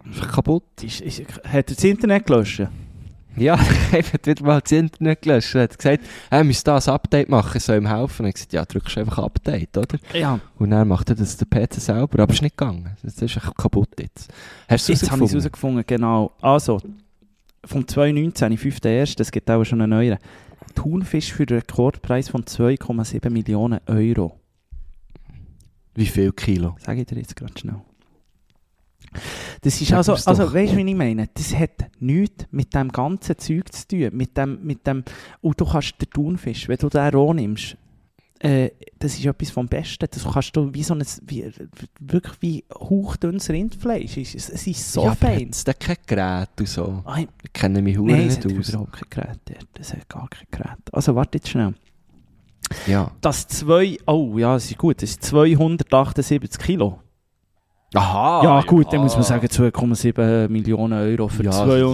Ist kaputt. Hat er das Internet gelöscht? Ja, ich habe wieder mal das Internet gelöscht. Er hat gesagt, er müsste da ein Update machen, soll ihm helfen. Und ich gesagt, ja, drückst du einfach Update, oder? Ja. Und dann macht er das der PC selber, aber es ist nicht gegangen. Das ist echt kaputt jetzt. Hast du es Jetzt habe ich es herausgefunden, genau. Also, vom 2019, 5.1., es gibt auch schon einen neuen. Thunfisch für einen Rekordpreis von 2,7 Millionen Euro. Wie viel Kilo? Sag ich dir jetzt gerade schnell. Das ist also weißt du, wie ich meine? Das hat nichts mit dem ganzen Zeug zu tun. Mit dem, und du kannst den Thunfisch, wenn du den roh nimmst, das ist etwas vom Besten. Das kannst du wie so ein, wirklich wie hauchdünnes Rindfleisch. Es ist so fein. Es hat kein Gerät und so. Nein, Ich kenne mich Nein, nicht es hat aus. überhaupt kein Gerät dort. Das hat gar kein Gerät. Also warte jetzt schnell. Ja. Das ist gut, das ist 278 Kilo. Aha! Ja gut, dann muss man sagen 2,7 Millionen Euro für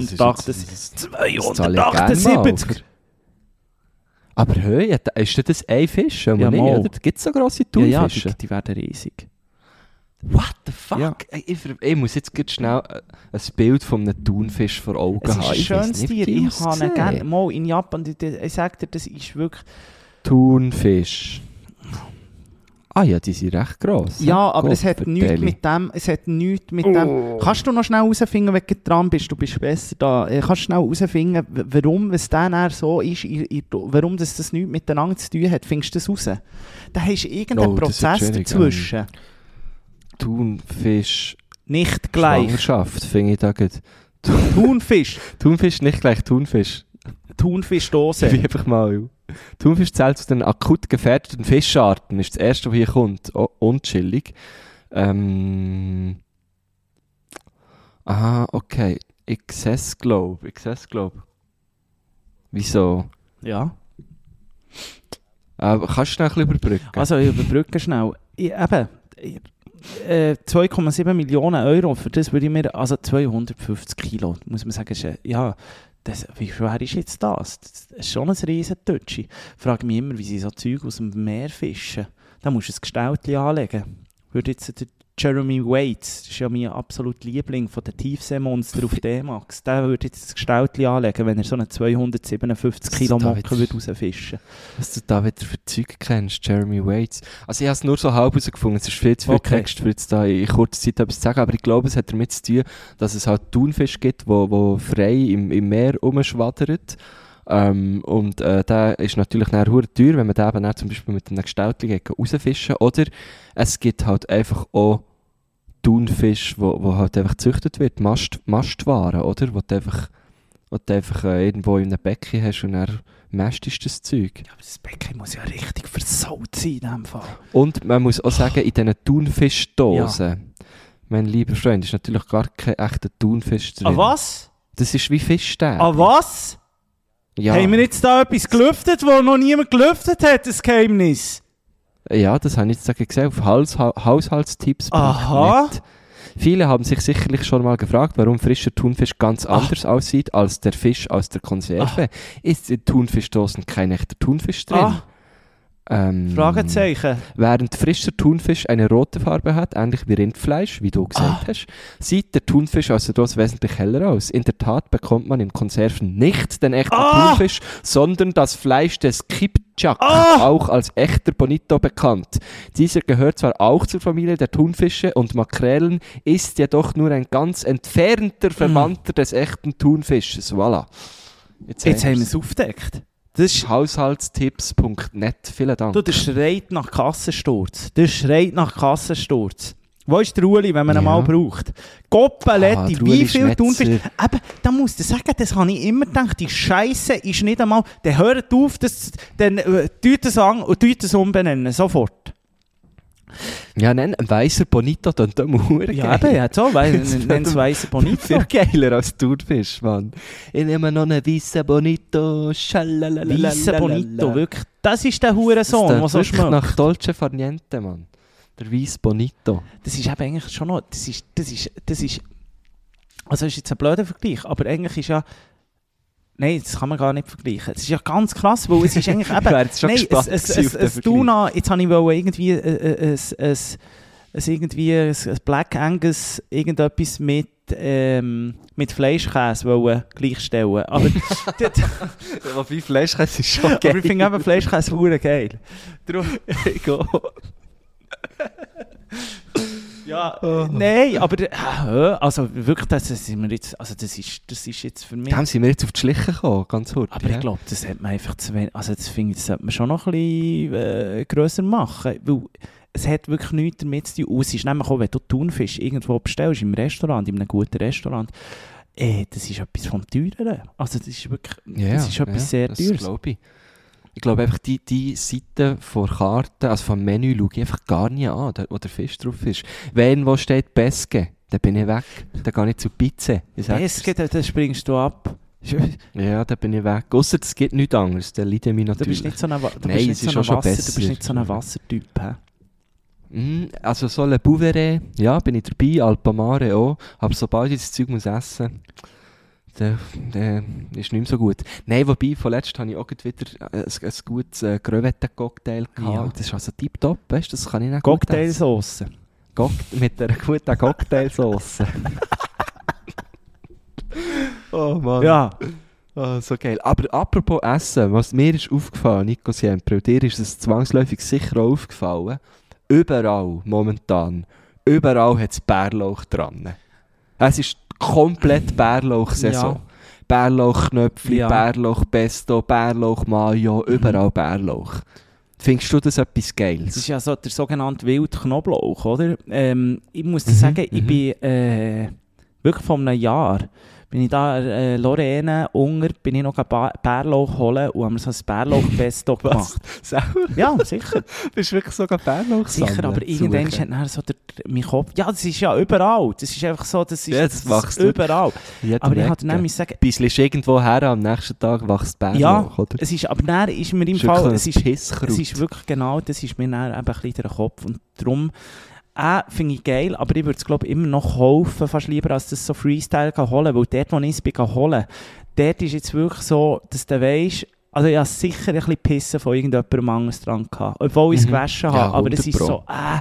278. Aber hey, ist das ein Fisch? Ja, mal. Gibt es so grosse Thunfische? Ja, die werden riesig. What the fuck? Ja. Ich muss jetzt ganz schnell ein Bild von einem Thunfisch vor Augen Es haben. ist ein Ich weiss schönes nicht, Tier. wie Ich habe ihn gerne. Mal in Japan, ich sage dir, das ist wirklich... Thunfisch. Ah ja, die sind recht gross. Ja, aber es hat nichts mit dem... Kannst du noch schnell herausfinden, wenn du dran bist? Du bist besser da. Kannst du schnell herausfinden, warum es dann so ist, warum das nichts miteinander zu tun hat? Findest du das raus? Da hast du irgendeinen Prozess dazwischen. Thunfisch. Nicht gleich. Schwangerschaft, finde ich da gut. Thunfisch. Thunfisch nicht gleich Thunfisch. Thunfischdose. Wie einfach mal. Thunfisch zählt zu den akut gefährdeten Fischarten. Ist das erste, was hier kommt. Unchillig. Aha, okay. XS Globe. Wieso? Ja. Kannst du schnell ein bisschen überbrücken? Also ich überbrücke schnell. 2,7 Millionen Euro, für das würde ich mir, also 250 Kilo, muss man sagen, wie schwer ist jetzt das? Das ist schon ein riesen Tötschi. Ich frage mich immer, wie sie so Zeug aus dem Meer fischen. Da musst du ein Gestäutchen anlegen. Würde jetzt der Jeremy Waits, das ist ja mein absoluter Liebling von den Tiefseemonster auf D-Max, der würde jetzt ein Gestäutchen anlegen, wenn er so einen 257 Kilo Mocken rausfischen. Was du da wieder für Zeug kennst, Jeremy Waits. Also ich habe es nur so halb herausgefunden, es ist viel zu viel Text, für jetzt da in kurzer Zeit etwas zu sagen, aber ich glaube, es hat damit zu tun, dass es halt Thunfisch gibt, wo frei im Meer rumschwadert. Und der ist natürlich nachher verdammt teuer, wenn man den eben zum Beispiel mit einem Gestäutchen rausfischen. Oder es gibt halt einfach auch Thunfisch, wo halt einfach gezüchtet wird, Mastwaren, oder? Wo du einfach irgendwo in einem Becken hast und dann mästest das Zeug. Ja, aber das Becken muss ja richtig versaut sein in diesem Fall. Und man muss auch sagen, in diesen Thunfischdosen, mein lieber Freund, ist natürlich gar kein echter Thunfisch drin. Ah was? Das ist wie Fischstäbchen. Ah was? Ja. Haben wir jetzt da etwas gelüftet, wo noch niemand gelüftet hat, das Geheimnis? Ja, das habe ich jetzt gesehen auf Haushaltstipps.net. Aha. Viele haben sich sicherlich schon mal gefragt, warum frischer Thunfisch ganz anders aussieht als der Fisch aus der Konserve. Ist in Thunfischdosen kein echter Thunfisch drin? Fragezeichen. Während frischer Thunfisch eine rote Farbe hat, ähnlich wie Rindfleisch, wie du gesagt hast, sieht der Thunfisch aus der Dose wesentlich heller aus. In der Tat bekommt man in Konserven nicht den echten Thunfisch, sondern das Fleisch des Kipchak, auch als echter Bonito bekannt. Dieser gehört zwar auch zur Familie der Thunfische und Makrelen, ist jedoch nur ein ganz entfernter Verwandter des echten Thunfisches. Voilà. Jetzt haben wir es aufgedeckt. Das ist Haushaltstipps.net. Vielen Dank. Du, das schreit nach Kassensturz. Wo ist der Uli, wenn man ihn mal braucht? Goppeletti, wie viel Thunfisch? Eben, da musst du sagen, das habe ich immer gedacht, die Scheiße ist nicht einmal... Dann hört auf, dann tut es an und tut es umbenennen, sofort. Ja, nenn ein weißer Bonito, dann geil. Ja, eben, ja, so, nenn es weißer Bonito. Viel geiler als Thunfisch, Mann. Ich nehme noch einen weißen Bonito, schalalalala. Weißer Bonito, wirklich. Das ist der Hurensohn, der so schmeckt. Nach Dolce Farniente, Mann. Der weiße Bonito. Das ist eben eigentlich schon noch... Das ist... Also, das ist jetzt ein blöder Vergleich, aber eigentlich ist ja... Nein, das kann man gar nicht vergleichen. Es ist ja ganz krass, weil es ist eigentlich eben... Nein, es Tuna, jetzt habe ich irgendwie irgendwie ein Black Angus irgendetwas mit Fleischkäse wollen gleichstellen. Aber, Wobei Fleischkäse ist schon geil. aber ich finde eben Fleischkäse verdammt geil. Darum, ja, nein, aber also wirklich, das ist jetzt für mich... Dem sind wir jetzt auf die Schliche gekommen, ganz hart. Aber ich glaube, das hat man einfach zu wenig... Also das finde ich, das sollte man schon noch ein bisschen grösser machen. Weil es hat wirklich nichts damit zu tun. Es ist nämlich auch, wenn du Thunfisch irgendwo bestellst, im Restaurant, in einem guten Restaurant, das ist etwas vom Teureren. Also das ist wirklich... das ist etwas sehr Teures. Das glaube ich. Ich glaube einfach, die Seite vor Karte, also vom Menü, schaue ich einfach gar nicht an, wo der Fisch drauf ist. Wenn wo steht Pesce, dann bin ich weg. Dann gehe ich zu Pizza. Pesce, dann springst du ab. Ja, dann bin ich weg. Ausser es gibt nichts anderes, dann leide ich mich natürlich. Du bist nicht so ein Wassertyp, hä? Also so Le Bouveret, ja, bin ich dabei, Alpamare auch. Aber sobald ich das Zeug muss essen, der ist nicht mehr so gut. Nein, wobei, vorletzt habe ich auch wieder ein gutes Crevetten-Cocktail gehabt. Ja. Das ist also tiptop, weißt du, das kann ich nicht Cocktailsauce. mit einer guten Cocktailsauce. Oh Mann. Ja. Oh, so geil. Aber apropos Essen, was mir ist aufgefallen, Nico Siempre, und dir ist es zwangsläufig sicher auch aufgefallen, überall momentan, überall hat es Bärlauch dran. Es ist komplett Bärlauch-Saison. Ja. Bärlauchknöpfli, Ja. Bärlauchpesto, Bärlauch-Mayo, überall Bärlauch. Findest du das etwas Geiles? Das ist ja so der sogenannte Wildknoblauch, oder? Ich muss dir sagen, ich bin wirklich vor einem Jahr bin ich da Lorraine Unger, bin ich noch Bärlauch holen und haben wir so ein Bärlauchpesto gemacht. Selber? Ja, sicher. Bist du wirklich sogar Bärlauch Sicher, aber irgendwann hat dann so mein Kopf... Ja, das ist ja überall. Das ist einfach so, das ist machst überall. Jeden Aber ich Weg, hatte nämlich sagen... Bisschen ist irgendwo her, am nächsten Tag wächst Bärlauch, Ja, oder? es ist, aber dann ist mir im ist Fall... Es ist wirklich genau, das ist mir dann eben ein bisschen der Kopf. Und darum finde ich geil, aber ich würde es glaube immer noch kaufen, fast lieber als das so Freestyle holen, weil dort, wo ich es holen, dort ist jetzt wirklich so, dass du weisst, also ich habe sicher ein bisschen Pissen von irgendjemandem anderes dran gehabt, obwohl ich es gewaschen habe, aber es ist so, an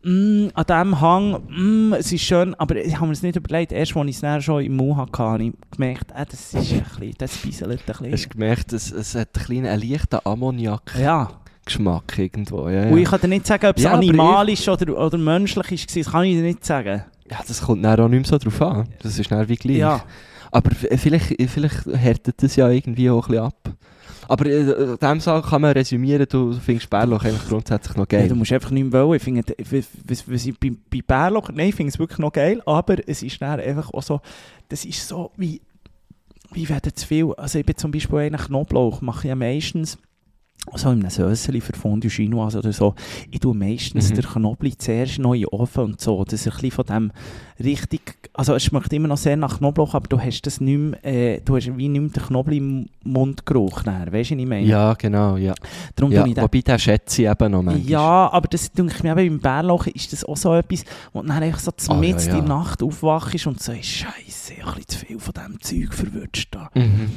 diesem Hang, es ist schön, aber ich habe mir es nicht überlegt, erst als ich es dann schon im Mund hatte, habe ich gemerkt, das ist ein bisschen, das bisselt ein bisschen. Hast du gemerkt, es hat einen leichten Ammoniak. Ja. Geschmack irgendwo, ja. Und ich kann dir nicht sagen, ob es Ja, animalisch oder menschlich war, das kann ich dir nicht sagen. Ja, das kommt dann auch nicht mehr so drauf an. Das ist dann wie gleich. Ja. Aber vielleicht härtet das ja irgendwie auch ein bisschen ab. Aber in dem Fall kann man resümieren, du findest Bärlauch eigentlich grundsätzlich noch geil. Ja, du musst einfach nicht mehr wollen. Ich finde, was ich bei Bärlauch, nein, ich finde es wirklich noch geil, aber es ist dann einfach auch so, das ist so wie werden zu viel. Also ich bin zum Beispiel einen Knoblauch, mache ich ja meistens so in einem Sösseli für Fondue Chinoise oder so. Ich tue meistens den Knoblauch zuerst noch in den Ofen und so. Das ist ein bisschen von dem richtig... Also es schmeckt immer noch sehr nach Knoblauch, aber du hast das nicht mehr, du hast wie nicht mehr den Knoblauch im Mundgeruch. Weißt du, was ich meine? Ja, genau, ja. Darum Ja, ich wobei den schätze ich eben noch manchmal. Ja, aber das denke ich mir eben, beim Bärlauch ist das auch so etwas, wo du dann einfach so mitten ja. in der Nacht aufwachst und so, Scheisse, ich habe ein bisschen zu viel von diesem Zeug verwünscht da.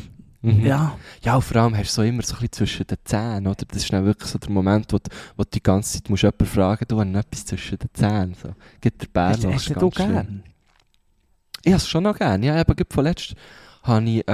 Ja. Ja, und vor allem hast du so immer so ein bisschen zwischen den Zähnen, oder? Das ist dann wirklich so der Moment, wo du die ganze Zeit musst jemanden fragen, du hast noch etwas zwischen den Zähnen. So. Gibt der Bärlauch Hast du ganz das schlimm. gern? Ich habe es schon noch gerne. Ja, aber vorletzt habe ich,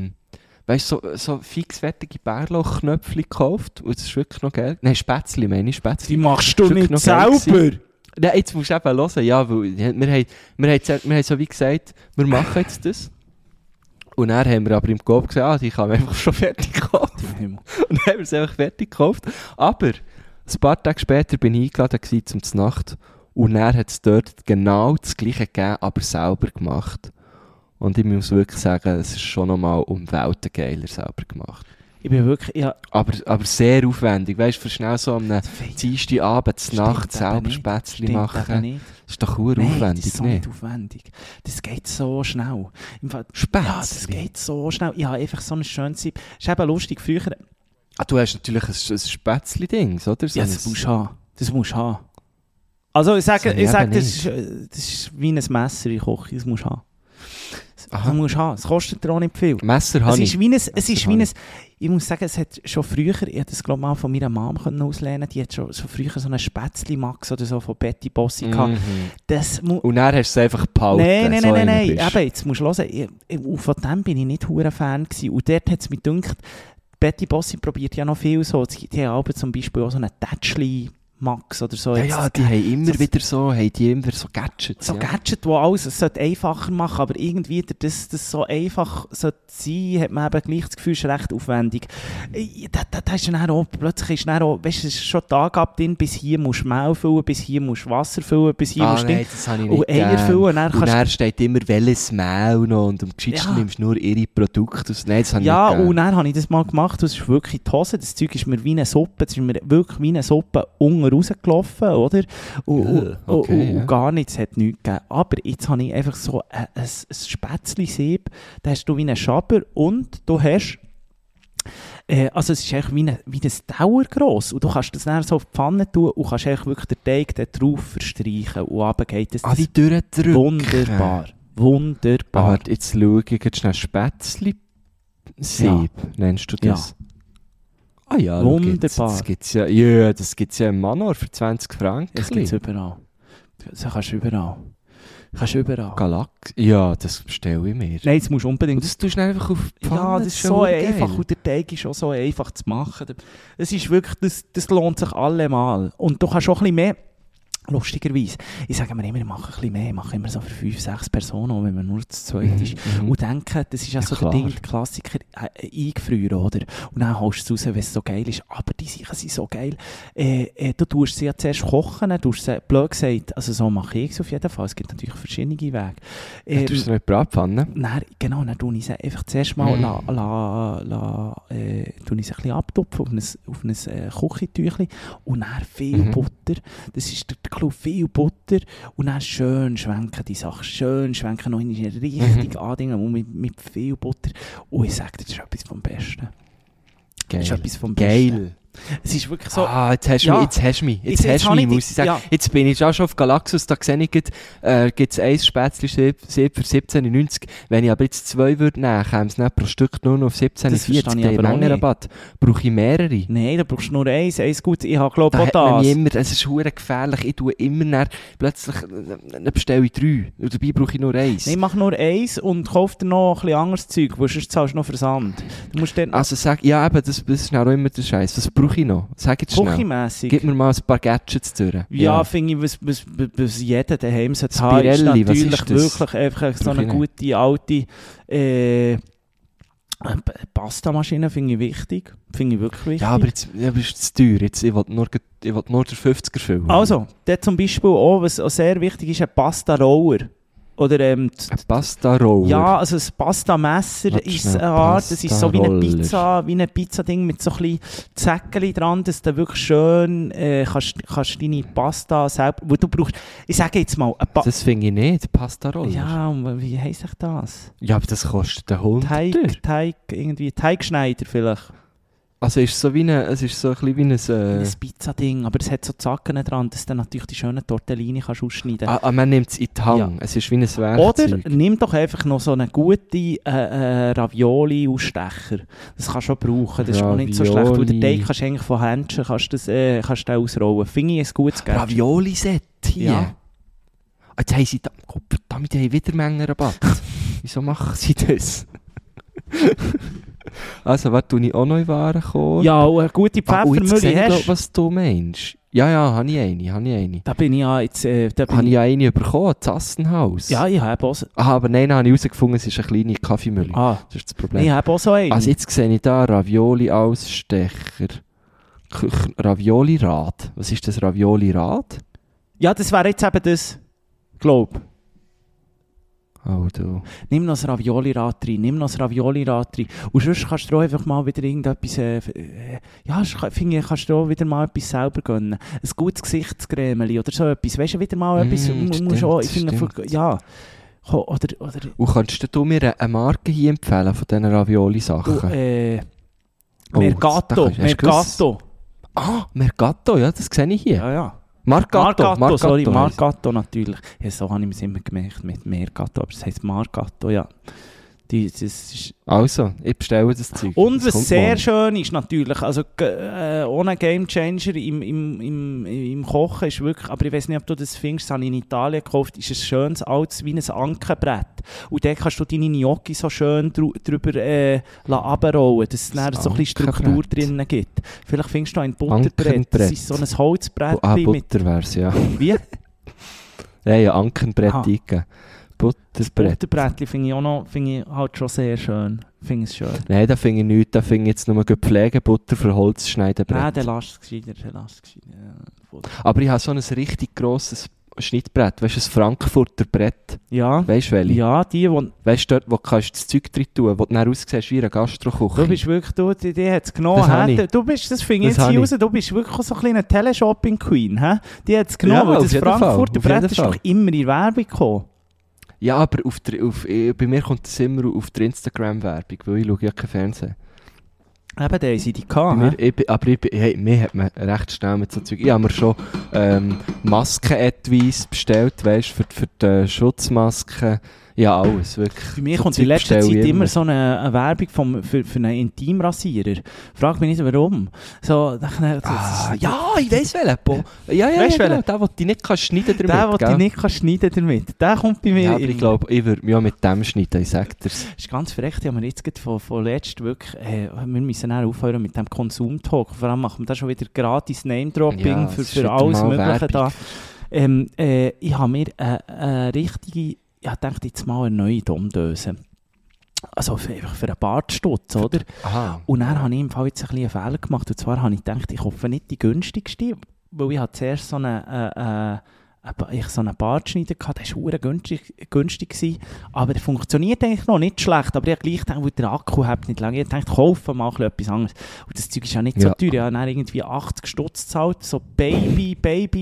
weißt du, so fixfertige Bärlauchknöpfchen gekauft. Und das ist wirklich noch geil. Nein, Spätzli meine ich. Spätzli. Die machst du Ist wirklich nicht noch geil selber? gewesen. Nein, jetzt musst du eben hören. Ja, weil wir haben so wie gesagt, wir machen jetzt das. Und dann haben wir aber im Coop gesagt, die kann man einfach schon fertig kaufen. Und dann haben wir es einfach fertig gekauft. Aber ein paar Tage später bin ich eingeladen zum Nacht. Und dann hat es dort genau das Gleiche gegeben, aber selber gemacht. Und ich muss wirklich sagen, es ist schon nochmal um Welten geiler selber gemacht. Ich bin wirklich, ja. Aber sehr aufwendig. Weißt du, für schnell so am Dienstagabend, Nacht selber Spätzli machen. Das ist doch aufwendig, das ist so nicht? nicht aufwendig. Das geht so schnell. Im Fall, Spätzli? Ja, das geht so schnell. Ich habe einfach so ein schönes... Es ist eben lustig, früher... Du hast natürlich ein Spätzli-Ding, oder? So Ja, das musst du haben. Das musst du haben. Also ich sage, das ist wie ein Messer in der Küche, das musst du haben. Aha. Das musst du haben. Es kostet dir auch nicht viel. Messer Es habe ist ich. wie ein, es ist wie habe ein, ich muss sagen, es hat schon früher, ich hatte das glaube ich mal von meiner Mom auslehnen, die hat schon so früher so einen Spätzli-Max oder so von Betty Bossi gehabt. Das Und dann hast du es einfach behalten. Nein, so einer nein. bist. Eben, jetzt musst du hören, von dem bin ich nicht hure Fan gewesen. Und dort hat es mich gedacht, Betty Bossi probiert ja noch viel so. Die haben aber zum Beispiel auch so einen Tätschli Max oder so. Ja, die haben immer wieder so Gadgets. So Gadgets, die alles es sollte einfacher machen, aber irgendwie, dass das so einfach sollte sein, hat man eben gleich das Gefühl, es ist recht aufwendig. Da ist dann auch, plötzlich ist dann auch, weißt du, es ist schon Tag ab drin, bis hier musst du Mehl füllen, bis hier musst du Wasser füllen, bis hier musst du nein, das habe ich nicht und Eier füllen. Und dann steht immer, welches Mehl noch und am gescheitsten nimmst du nur ihre Produkte aus. Nein, das habe ich nicht und dann habe ich das mal gemacht, das ist wirklich die Hose, das Zeug ist mir wie eine Suppe, das ist mir wirklich wie eine Suppe unten rausgelaufen, oder? Und gar nichts, es hat nichts gegeben. Aber jetzt habe ich einfach so ein Spätzli-Sieb, da hast du wie einen Schaber und du hast also es ist eigentlich wie ein Dauer gross und du kannst das dann so auf die Pfanne tun und kannst eigentlich wirklich den Teig da drauf verstreichen und runter geht das die durchdrücken. Wunderbar. Jetzt schaue ich jetzt schnell Spätzli-Sieb, nennst du das? Ja. Ah ja, wunderbar. Das gibt's ja im Manor für 20 Franken. Das gibt es überall. Das kannst du überall. Galax? Ja, das bestelle ich mir. Nein, das musst du unbedingt. Und das tust du einfach auf die Pfanne. Ja, das ist so einfach und der Teig ist auch so einfach zu machen. Es ist wirklich, das lohnt sich allemal. Und du kannst auch ein bisschen mehr, lustigerweise, ich sage mir immer, ich mache ein bisschen mehr, ich mache immer so für 5, 6 Personen, auch wenn man nur zu zweit ist. Und denke, das ist ja so der Ding, der Klassiker, eingefrieren, oder? Und dann holst du es raus, wenn es so geil ist. Aber die Sachen sind so geil. Du tust sie ja zuerst kochen, du tust sie, blöd gesagt, also so mache ich es auf jeden Fall. Es gibt natürlich verschiedene Wege. Du tust sie nicht Bratpfanne? Genau, dann tue ich sie einfach zuerst mal tue ich sie ein bisschen abtupfen auf ein Küchentüchchen und dann viel Butter. Das ist der Clou, viel Butter und dann schön schwenken die Sachen, noch in eine richtig andingen und mit viel Butter. Und ich sage dir, das ist etwas vom Besten. Geil. Das ist etwas vom Besten. Geil. Es ist wirklich so... Jetzt hast du mich, muss ich sagen. Ja. Jetzt bin ich auch schon auf Galaxus, da sehe ich, gibt es ein Spätzli-Sieb für 17,90. Wenn ich aber jetzt 2 würde nehmen, käme es nicht pro Stück nur noch auf 17,40. Der Mengenrabatt. Brauche ich mehrere? Nein, da brauchst du nur eins gut. Ich habe glaube ich auch das. Es ist verdammt gefährlich, ich tue immer plötzlich bestelle ich 3. Und dabei brauche ich nur eins. Nein, mach nur eins und kauf dir noch ein bisschen anderes Zeug, weil sonst zahlst du noch Versand. Du musst dann also sag, ja eben, das ist auch immer der Scheiß. Was brauche ich noch? Sag jetzt schnell. Küchenmässig. Gib mir mal ein paar Gadgets durch. Ja, finde ich, was jeder daheim sollte haben, ist Spirelli, natürlich was ist das? wirklich einfach so eine gute, alte Pastamaschine, finde ich wichtig. Finde ich wirklich wichtig. Ja, aber jetzt ist es zu teuer. Jetzt, ich will nur den 50er füllen. Also, der zum Beispiel auch, was auch sehr wichtig ist, ein Pasta-Roller. Oder ein Pasta-Roller? Ja, also ein Pasta-Messer ist eine Art, das ist so wie ein Pizza-Ding mit so ein bisschen Zäckchen dran, dass du wirklich schön kannst deine Pasta selber, wo du brauchst, ich sage jetzt mal... Das finde ich nicht, Pasta-Roller. Ja, und wie heisst das? Ja, aber das kostet 100. Teigschneider vielleicht. Also es ist so ein bisschen wie ein Pizza-Ding, aber es hat so Zacken dran, dass du natürlich die schönen Tortellini kannst ausschneiden kannst. Man nimmt es in die Hand, ja. Es ist wie ein Werkzeug. Oder nimm doch einfach noch so einen guten Ravioli-Ausstecher. Das kannst du schon brauchen, das ist auch nicht so schlecht. Weil den Teig kannst du eigentlich von Händchen kannst du ausrollen. Finde ich ein gutes Geld. Ravioli-Set hier? Ja. Jetzt haben sie damit haben wieder Mengenrabatt. Wieso machen sie das? Also, was tue ich auch noch in Warenkorb? Ja, und eine gute Pfeffermühle hast du? Was du meinst. Ja, habe ich eine. Da bin ich ja jetzt... Habe ich eine bekommen, das Assenhaus? Ja, ich habe auch so... Aber nein, habe ich herausgefunden, es ist eine kleine Kaffeemühle. Das ist das Problem. Ich habe auch so eine. Also jetzt sehe ich da Ravioli-Ausstecher. Ravioli-Rad. Was ist das Ravioli-Rad? Ja, das wäre jetzt eben das, glaube Oh, du. Nimm noch das Ravioli-Rad rein. Und sonst kannst du auch einfach mal wieder irgendetwas... finde ich, kannst du auch wieder mal etwas selber gönnen. Ein gutes Gesichtscremeli oder so etwas. Weißt du, wieder mal etwas... Ja. Oder... Und kannst du mir eine Marke hier empfehlen von diesen Ravioli-Sachen? Mercato. Ah, Mercato, ja, das sehe ich hier. Ja. Margatto, sorry, heisst- Margatto natürlich. Ja, so habe ich es immer gemerkt mit Mergatto, aber es heisst Margatto, ja. Das ist Also, ich bestelle das Zeug. und Das was kommt sehr morgen. schön ist natürlich, also ohne Gamechanger im Kochen ist wirklich, aber ich weiß nicht, ob du das findest, das habe ich in Italien gekauft, ist ein schönes altes wie ein Ankenbrett. Und dann kannst du deine Gnocchi so schön drüber runterrollen, dass es dann so ein bisschen Struktur Ankenbrett. drinnen gibt. Vielleicht findest du ein Butterbrett, das Ankenbrett. ist so ein Holzbrett mit... Butter wär's, ja. Wie? Ja, Ankenbrett Ah. eingegeben. Butterbrett. Butterbrettchen finde ich auch noch, finde ich halt schon sehr schön. Finde es schön. Nein, da finde ich nichts. Da finde ich jetzt nur Pflegebutter für Holzschneidebrett. Nein, der lasst es gescheiter, Ja, voll. Aber ich habe so ein richtig grosses Schnittbrett. Weißt du, ein Frankfurter Brett. Ja, Weißt du, welche? ja, die Weißt du, dort, wo du kannst das Zeug drin tun, wo du dann aussiehst wie eine Gastroküche. du bist wirklich, die hat es genommen. Das habe hä? ich. Du bist, das finde ich Das jetzt hier habe raus, du bist wirklich so ein kleiner Teleshopping-Queen. Hä? Die hat es genommen, Ja, weil auf das jeden Fall, Frankfurter auf jeden Brett ist Fall. doch immer in Werbung gekommen. Ja, aber bei mir kommt das immer auf der Instagram-Werbung, weil ich schaue ja kein Fernsehen. Eben, da sind die Bei gehabt. mir, hä? hey, mir hat man recht schnell mit so Zeug. Ich habe mir schon Masken-Advice bestellt, weißt du, für die Schutzmasken. Ja, alles, wirklich. Bei mir So kommt Zeug in letzter bestelle Zeit ich immer so eine Werbung für einen Intimrasierer. Frag mich nicht, warum. So, Ja, ich weiss welchen. Ja, Weißt du genau. welchen? Der, den du nicht kannst schneiden damit. der, den gell? du nicht schneiden damit, der kommt bei mir Ja, aber ich immer. glaube, ich würde mich auch mit dem schneiden, ich sag dir's. Das ist ganz verrecht, ja, wir jetzt gerade von letzt wirklich, wir müssen dann aufhören mit dem Konsumtalk. Vor allem machen wir da schon wieder gratis Name-Dropping Ja, es ist für wieder alles mal Mögliche Werbung. da. Ich habe mir eine richtige, ich dachte jetzt mal eine neue Domdöse. Also einfach für einen Bartstutz, oder? Aha. Und dann habe ich im Fall jetzt ein bisschen einen Fehler gemacht. Und zwar habe ich gedacht, ich hoffe nicht die günstigste, weil ich habe zuerst so einen Bartschneider gehabt, der war verdammt günstig gewesen, aber der funktioniert eigentlich noch nicht schlecht, aber ich habe gleich gedacht, weil der Akku hat nicht lange, ich dachte, kaufen mal etwas anderes. Und das Zeug ist ja nicht so Ja. teuer, ich habe dann irgendwie 80 Stutz gezahlt, so Baby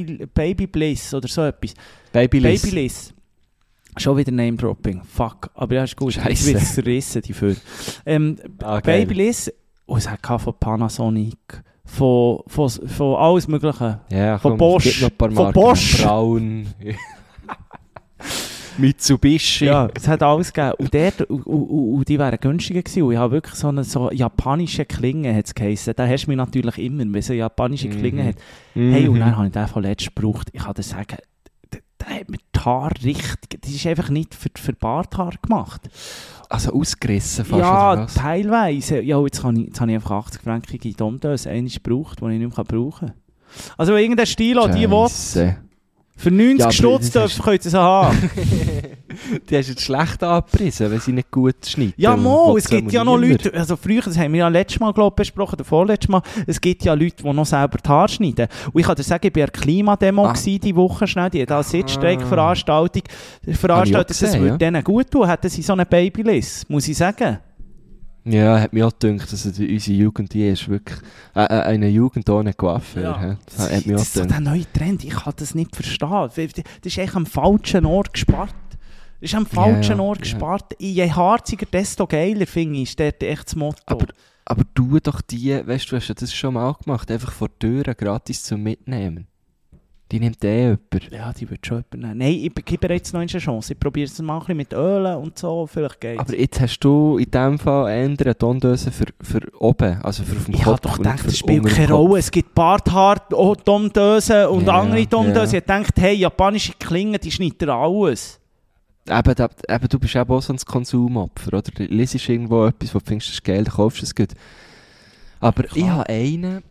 Bliss oder so etwas. Babyliss. Babyliss. Schon wieder Name-Dropping. Fuck. Aber ja, ist gut. Scheisse. Jetzt wird es zerrissen, die für. Geil. Babyliss, es hat von Panasonic, von alles Mögliche. Ja, Von komm, Bosch. es gibt noch ein paar Von Marken. Bosch. Braun. Mitsubishi. Ja, es hat alles gegeben. Und die wären günstiger gewesen. Und ich habe wirklich so eine japanische Klinge, hat es geheissen. Da hast du mich natürlich immer, wenn es eine japanische Klinge hat. Hey, und dann habe ich den von letztem gebraucht. Ich kann dir sagen, der hat mir die Haare richtig... Das ist einfach nicht für Barthaar gemacht. Also ausgerissen fast, Ja, oder was? teilweise. Ja, jetzt habe ich einfach 80 Franken Domdöse einmal gebraucht, die ich nicht mehr brauchen kann. Also irgendein Stil, die will, Scheisse. für 90 Ja, aber Stutz das ist- könnt ihr sie haben. Die hast du jetzt schlecht angepriesen, wenn sie nicht gut schneiden. Ja, Will es gibt ja noch niemand. Leute, also früher, das haben wir ja letztes Mal glaub, besprochen, oder vorletztes Mal, es gibt ja Leute, die noch selber die Haare schneiden. Und ich kann dir sagen, ich war an der Klimademo gewesen, die Woche schnell, die hat eine Sitzstreikveranstaltung veranstaltet, das gesehen, würde ja. denen gut tun, hätten sie so einen Babyliss, muss ich sagen. Ja, hat mich auch gedacht, dass unsere Jugend die ist wirklich eine Jugend ohne Coiffeur. Ja. Das hat mich auch Das ist so gedacht. der neue Trend, ich kann das nicht verstehen. Das ist eigentlich am falschen Ort gespart. Das ist am falschen ja, Ort ja. gespart. Je harziger, desto geiler, finde ich, ist dort echt das Motto. Aber du doch die, weißt du, hast ja das schon mal gemacht, einfach vor die Türen gratis zum Mitnehmen. Die nimmt jemand. Ja, die wird schon übernehmen. Nein, ich gebe ihr jetzt noch eine Chance. Ich probiere es mal ein bisschen mit Ölen und so, vielleicht geht's. Aber jetzt hast du in dem Fall eine andere Tondöse für oben, also für auf dem Ich Kopf. habe doch und gedacht, für das spielt unter dem keine Kopf. Rolle. Es gibt Barthaar-Domdösen und Ja, andere Domdösen. ja. Ich habe gedacht, hey, japanische Klingen, die schneiden alles. Eben, du bist eben auch so ein Konsumopfer, oder? Du liest irgendwo etwas, wo du findest, das ist geil, dann kaufst du es gut. Aber ich habe einen,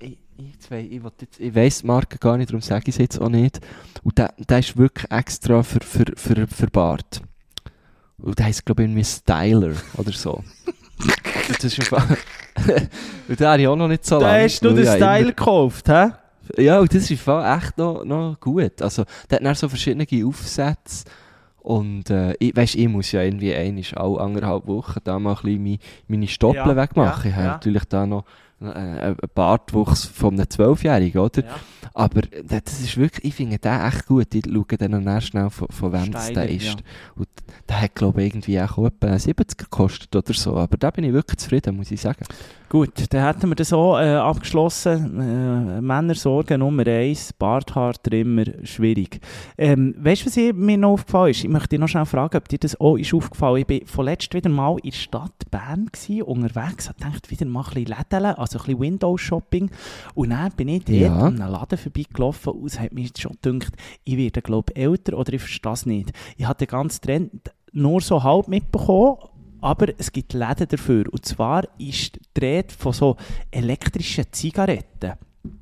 ich weiss die Marke gar nicht, darum sage ich es jetzt auch nicht. Und der ist wirklich extra für Bart. Und der heisst, glaube ich, irgendwie Styler oder so. Das ist einfach... Und den habe ich auch noch nicht so Da lange. hast du weil den ich Style immer- gekauft, hä? Ja, und das ist im Fall echt noch gut. Also, der hat dann so verschiedene Aufsätze. Und ich muss ja irgendwie alle 1,5 Wochen da mal ein bisschen meine Stoppeln Ja, wegmachen. ja, Ich habe ja. natürlich da noch ein Bartwuchs von einem 12-Jährigen, oder? Ja. Aber das ist wirklich, ich finde den echt gut. Ich schaue dann noch schnell, von wem das der ist. Ja. Und der hat, glaube ich, irgendwie auch etwa 70 gekostet oder so. Aber da bin ich wirklich zufrieden, muss ich sagen. Gut, dann hätten wir das auch abgeschlossen. Männersorge Nummer 1, Barthaartrimmer, schwierig. Weißt du, was mir noch aufgefallen ist? Ich möchte dich noch schnell fragen, ob dir das auch ist aufgefallen. Ich war vorletzt wieder mal in der Stadt Bern unterwegs, habe gedacht, wieder mal ein bisschen Läden, also ein bisschen Windows-Shopping. Und dann bin ich dort an einem Laden vorbeigelaufen und es hat mir schon gedacht, ich werde, glaube ich, älter oder ich verstehe es nicht. Ich hatte den ganzen Trend nur so halb mitbekommen, aber es gibt Läden dafür. Und zwar ist die Rede von so elektrischen Zigaretten.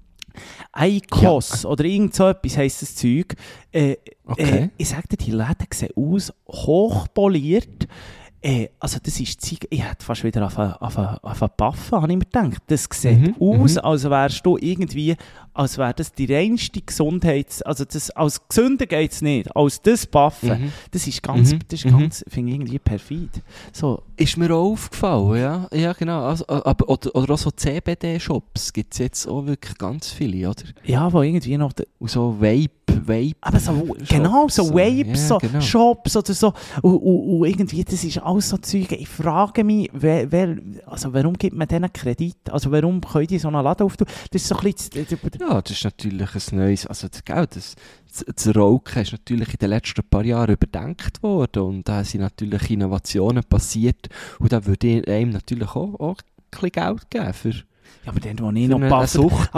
IQOS oder irgend so etwas heisst das Zeug. Okay. Ich sage dir, die Läden sehen aus, hochpoliert. Also das ist ich hätte fast wieder auf einen Paffen, habe ich mir gedacht. Das sieht aus, als wärst du irgendwie, als wäre das die reinste also das, als gesünder geht es nicht, als das Paffen. Das ist ganz, ganz, finde ich irgendwie perfid. So. Ist mir auch aufgefallen, ja genau. Also, aber, oder auch so CBD-Shops gibt es jetzt auch wirklich ganz viele, oder? Ja, wo irgendwie noch... Und so Vape. Aber so, genau, so Vapes, so genau. Shops oder so. Und irgendwie, das ist alles so Zeug. Ich frage mich, also warum gibt man denen Kredit? Also warum können die so einen Laden auftun? Das ist so ein bisschen... Ja, das ist natürlich ein neues... Also das Rauchen ist natürlich in den letzten paar Jahren überdenkt worden und da sind natürlich Innovationen passiert und da würde ich einem natürlich auch ein bisschen Geld geben für... Ja, aber dann, wo ich noch buffet,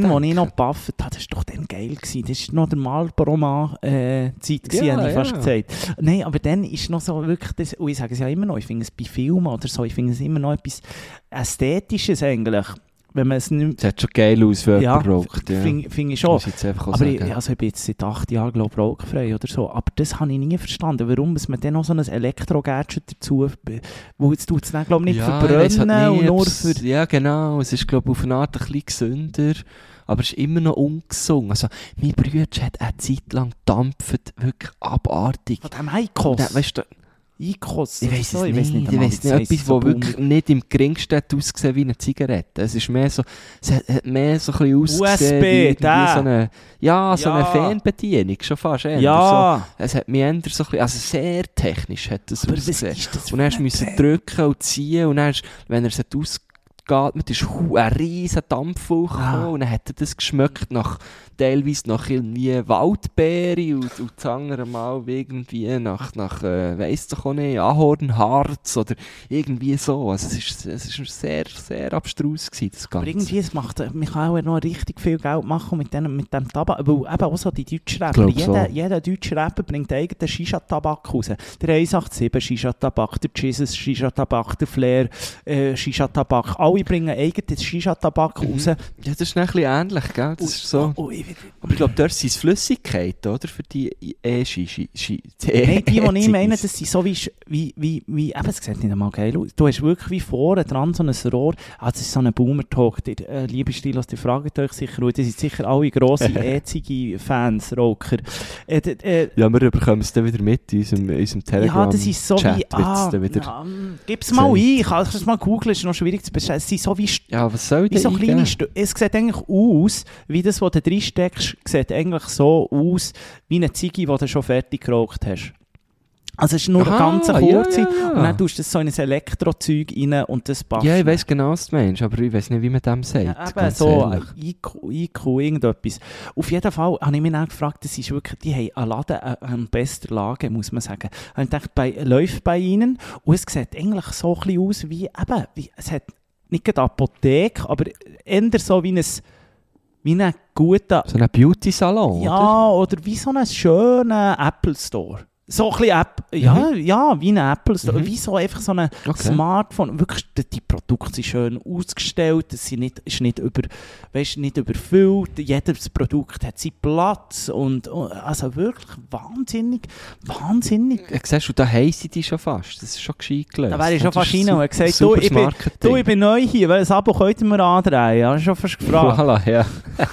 das war doch dann geil gewesen. Das war noch der Marlboro-Zeit, habe ich fast gesagt. Nein, aber dann ist noch so wirklich das, und ich sage es ja immer noch, ich finde es bei Filmen oder so, ich finde es immer noch etwas Ästhetisches eigentlich. Wenn man es nicht... Das sieht schon geil aus, wenn jemand raucht. Ja, finde ich schon. Aber ich bin jetzt seit 8 Jahren, glaube ich, rauchfrei oder so. Aber das habe ich nie verstanden. Warum man dann noch so ein Elektro-Gadget dazu... Wo jetzt tut es dann, glaube ich, nicht verbrennen und nur für... Ja, genau. Es ist, glaube ich, auf eine Art ein bisschen gesünder. Aber es ist immer noch ungesund. Also, mein Bruder hat eine Zeit lang gedampft, wirklich abartig. Von dem IQOS? Weißt du... IQOS? Ich weiss es nicht. Etwas, das wirklich nicht im geringsten aussieht wie eine Zigarette. Es ist mehr so... Es hat mehr so ein bisschen ausgesehen USB, wie so eine... Ja, so eine Fernbedienung, schon fast. Ja. So, es hat mich eher so ein bisschen... Also sehr technisch hat das ausgesehen. Und dann musst du drücken und ziehen und dann, wenn er es ausgeatmet ist ein riesen Dampf hochgekommen und dann hat er das geschmeckt teilweise nach irgendwie Waldbeere und das andere Mal irgendwie nach weiss doch auch nicht, Ahornharz oder irgendwie so. Also es ist sehr, sehr abstrus gewesen, das Ganze. Aber irgendwie, man kann auch noch richtig viel Geld machen mit dem Tabak. Weil eben auch so die deutschen Rapper, jeder deutsche Rapper bringt eigenen Shisha-Tabak raus. Der 187 Shisha-Tabak, der Jesus Shisha-Tabak, der Flair Shisha-Tabak. Alle bringen eigenen Shisha-Tabak raus. Ja, das ist ein bisschen ähnlich, gell? Das ist so... Aber ich glaube, dort sind es Flüssigkeiten, oder? Für die E-Shishi. Nein, die ich meine, das sind so wie eben, es sieht nicht einmal geil aus. Du hast wirklich wie vorne dran so ein Rohr. Das ist so ein Boomer-Talk. Liebe Stilos, die fragt euch sicher, und das sind sicher alle grosse E-Zigi-Fans, Raucher. Ja, wir bekommen es dann wieder mit in unserem Telegram. Ja, das ist so wie... gib es mal ein, ich kann es mal googeln, es ist noch schwierig zu beschreiben. Es sind so wie... Ja, was soll denn so kleine es sieht eigentlich aus, wie das, was du drin steckst, sieht eigentlich so aus, wie eine Ziege, die du schon fertig geraucht hast. Also es ist nur eine ganz kurze und dann tust du das so in ein Elektrozeug rein und das passt. Ja, ich weiss genau, was du meinst, aber ich weiss nicht, wie man dem sagt. Ja, eben so IQ, irgendetwas. Auf jeden Fall habe ich mich dann gefragt, das ist wirklich, die haben einen Laden an bester Lage, muss man sagen. Und ich dachte, läuft bei ihnen und es sieht eigentlich so ein bisschen aus wie, es hat nicht gerade eine Apotheke, aber eher so wie ein guter... So ein Beauty-Salon, ja, oder wie so einen schönen Apple Store. So ein bisschen ja, wie ein Apple Store. Wie so einfach so ein Smartphone. Wirklich, die Produkte sind schön ausgestellt. Es ist nicht überfüllt. Jedes Produkt hat seinen Platz. Und also wirklich wahnsinnig. Siehst du, da heissen die schon fast. Das ist schon gescheit gelöst. Da wäre ich schon fast rein und gesagt, ich bin neu hier, welches Abo könnten wir andrehen? Ja, schon fast gefragt. Voilà, ja.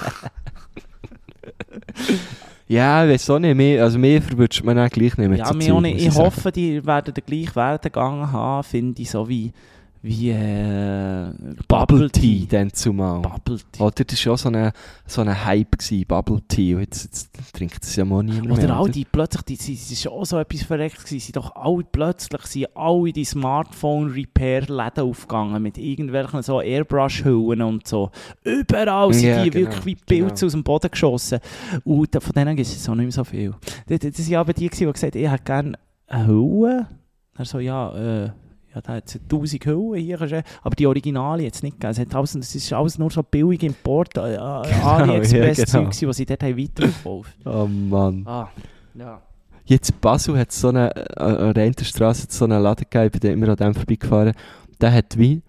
Ja, ich weiß auch nicht, mehr verwünscht man auch gleich nicht mehr ja, mir auch nicht. Ich hoffe, die werden den gleichen Werdegang haben, finde ich, so wie wie Bubble Tea, dann zumal. Bubble Tea. Oder das war auch so ein Hype gewesen, Bubble Tea. Und jetzt trinkt es ja mal niemand mehr. Oder all die plötzlich, das war auch so etwas verreckt gewesen, sind doch alle die Smartphone-Repair-Läden aufgegangen mit irgendwelchen so Airbrush-Hüllen und so. Überall sind die wirklich wie Pilze aus dem Boden geschossen. Und von denen gibt es so nicht mehr so viel. Das waren aber die, die gesagt haben, ich hätte gerne eine Hülle. Er so, ja, da hat es 1000 Hüllen hier, aber die Originale jetzt nicht gegeben. Es ist alles nur so billig Import, AliExpress-Zeug, die sie dort weiterverkauft haben. Oh Mann. Ja. Jetzt in Basel hat es an der Rheinstrasse so einen Laden gegeben, bei dem wir an dem vorbeigefahren. Der hat wie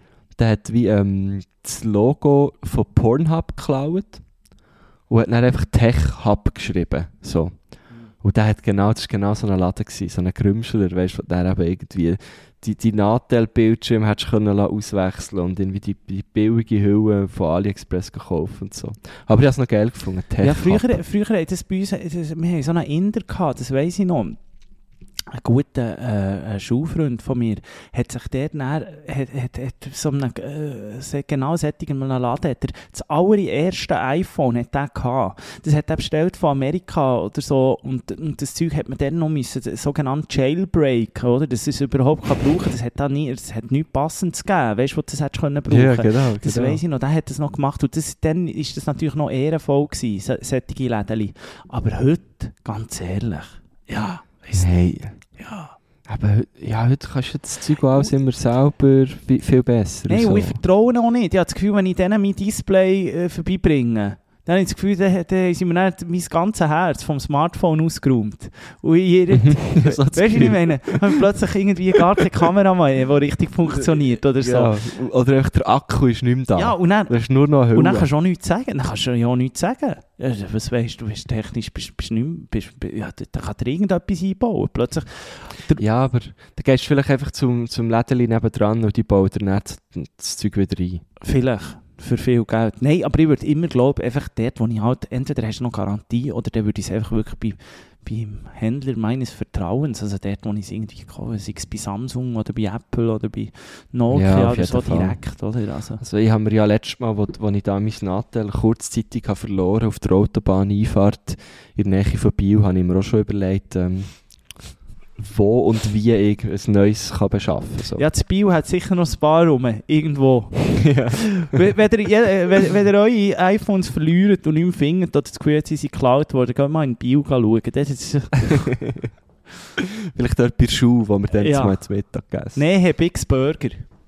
das Logo von Pornhub geklaut und hat dann einfach Tech Hub geschrieben. So. Und das war genau so ein Laden gewesen, so ein Grümschler, weißt du, der eben irgendwie die Natel-Bildschirme hättest können auswechseln und irgendwie die billige Hülle von AliExpress gekauft und so. Aber ich habe es noch geil gefunden. Ja, früher hat es bei uns, wir haben so einen Inder gehabt, das weiss ich noch. Ein guter Schulfreund von mir hat sich dort so einen genau solchen Laden hat er das allererste iPhone hat er gehabt. Das hat er bestellt von Amerika oder so und das Zeug hat man dann noch müssen, sogenannt Jailbreak, oder? Das ist überhaupt kein brauchen. Das hat nichts Passendes gegeben, weißt du, was das hättest können brauchen. Ja, genau. Das weiss ich noch, der hat das noch gemacht und dann ist das natürlich noch ehrenvoll gewesen, solche Läden. Aber heute, ganz ehrlich, ja. Hey. Ja. Aber heute kannst du das Zeug alles immer selber viel besser. Nein, so. Ich vertraue auch nicht. Ich habe das Gefühl, wenn ich denen mein Display vorbeibringe, dann habe ich das Gefühl, dann haben sie mir dann mein ganzes Herz vom Smartphone ausgeräumt. Und weißt du, was ich meine? Haben plötzlich irgendwie gar keine Kamera mehr, die richtig funktioniert oder so. Ja, oder einfach der Akku ist nicht mehr da. Ja, und dann, das ist nur noch Hülle. Und dann kannst du auch nichts sagen. Dann kannst du ja auch nichts sagen. Ja, was weißt du, bist technisch, da kann dir irgendetwas einbauen. Plötzlich. Ja, aber dann gehst du vielleicht einfach zum Lädeli nebendran und die bauen dir nicht das Zeug wieder ein. Vielleicht. Für viel Geld. Nein, aber ich würde immer glauben, einfach dort, wo ich halt, entweder hast du noch Garantie oder dann würde ich es einfach wirklich beim Händler meines Vertrauens, also dort, wo ich es irgendwie kaufe, sei es bei Samsung oder bei Apple oder bei Nokia oder so direkt, oder? Also ich habe mir ja letztes Mal, wo ich da mein Natel kurzzeitig verloren auf der Autobahneinfahrt in der Nähe von Biel, habe ich mir auch schon überlegt, wo und wie ich ein neues kann beschaffen kann. So. Ja, das Bio hat sicher noch ein paar rum, irgendwo. Ja. wenn ihr eure iPhones verliert und nicht mehr findet oder das Gefühl, sie sind geklaut worden, geht mal in Bio schauen. Das ist vielleicht dort bei Schuh, wo wir dann mal zum Mittag gegessen. Nein, Big's Burger.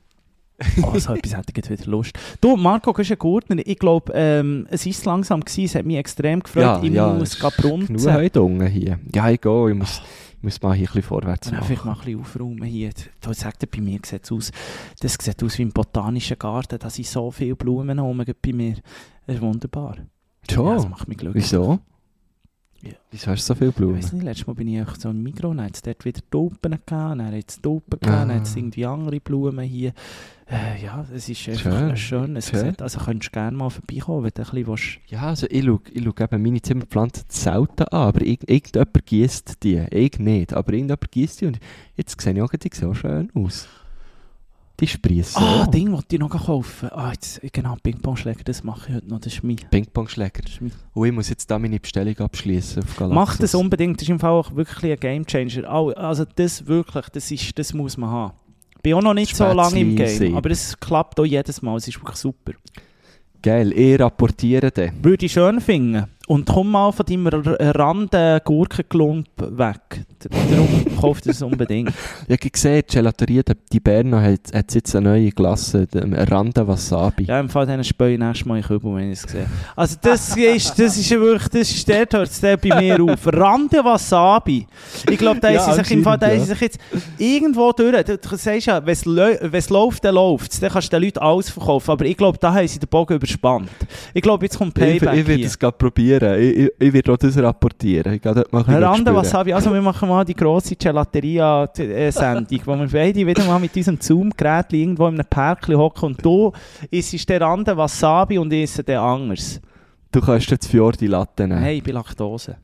Oh, so etwas hätte ich wieder Lust. Du, Marco, du bist ein Gurtner. Ich glaube, es war langsam gewesen, es hat mich extrem gefreut. Ich muss brunzen. Genug heute unten hier. Ja, ich gehe. Ich muss mal hier ein bisschen vorwärts machen. Vielleicht mal ein bisschen aufräumen hier. Da sagt er, bei mir sieht es aus, das sieht aus wie im botanischen Garten. Da sind so viele Blumen rum bei mir. Das ist wunderbar. Schon? Ja, das macht mich glücklich. Wieso? Ja. Wieso hast du so viele Blumen? Ich weiss nicht, letztes Mal bin ich so im Mikro, dann hat es dort wieder Tulpen gehabt, dann hat es Tulpen gehabt, dann hat es irgendwie andere Blumen hier. Ja, es ist einfach ein schönes Gesetz. Also könntest du gerne mal vorbeikommen, wenn du ein bisschen willst. Ja, also ich schaue eben meine Zimmerpflanzen selten an, aber irgendjemand gießt die. Ich nicht, aber irgendjemand gießt die und jetzt sehe ich auch, die sehen schön aus. Die sprießen. Ding wollte ich noch kaufen. Genau, Ping-Pong-Schläger, das mache ich heute noch. Das ist mein Ping-Pong-Schläger. Und ich muss jetzt da meine Bestellung abschließen auf Galaxus. Mach das unbedingt, das ist im Fall auch wirklich ein Gamechanger. Also das wirklich, das muss man haben. Ich bin auch noch nicht so lange im Game, aber es klappt auch jedes Mal, es ist wirklich super. Geil, ich rapportiere den. Würde ich schön finden. Und komm mal von deinem Rand-Gurkenklump weg. Darum kauft es unbedingt. Ich habe gesehen, die Gelateria die Berno hat jetzt eine neue Klasse, Rande Wasabi. Ja, im Fall diesen Späu nächstes Mal in Kübel, wenn ich es sehe. Also das ist wirklich, dort hört es bei mir auf. Rande Wasabi. Ich glaube, da ist sich im Fall, jetzt irgendwo durch. Du sagst ja, wenn es läuft, dann läuft es. Dann kannst du den Leuten alles verkaufen. Aber ich glaube, da haben sie den Bogen überspannt. Ich glaube, jetzt kommt Payback Ich werde es gerade probieren. Ich werde auch das rapportieren. Rande Wasabi. Also wir machen mal die grosse Gelateria-Sendung, wo wir beide wieder mal mit unserem Zoom-Gerät irgendwo in einem Parkli hocken und du isst der Rande Wasabi und ich esse den anders. Du kannst jetzt Fiordi Latte nehmen. Hey, ich bin Laktose.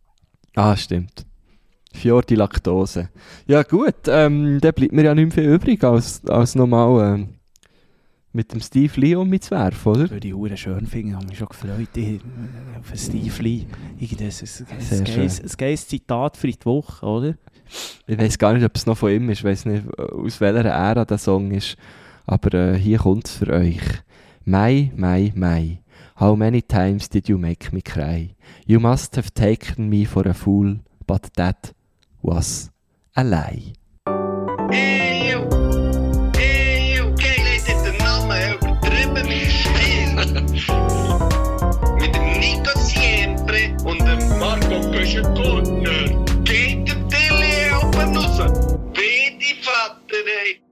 Stimmt. Fiordi Laktose. Ja gut, dann bleibt mir ja nicht mehr viel übrig, als nochmal mit dem Steve Lee um mich zu werfen, oder? Würde ich hure schön finden, habe mich schon gefreut auf einen Steve Lee. Ein geiles Zitat für die Woche, oder? Ich weiss gar nicht, ob es noch von ihm ist, ich weiss nicht, aus welcher Ära der Song ist, aber hier kommt es für euch. Mai, Mai, Mai, how many times did you make me cry? You must have taken me for a fool, but that was a lie. Hey, okay, Leute, den Namen übertrieben mit Spiel. Mit dem Nico Siempre und dem Marco Köschen-Corner. Geht der Tele oben raus. Wie die Vater, ey.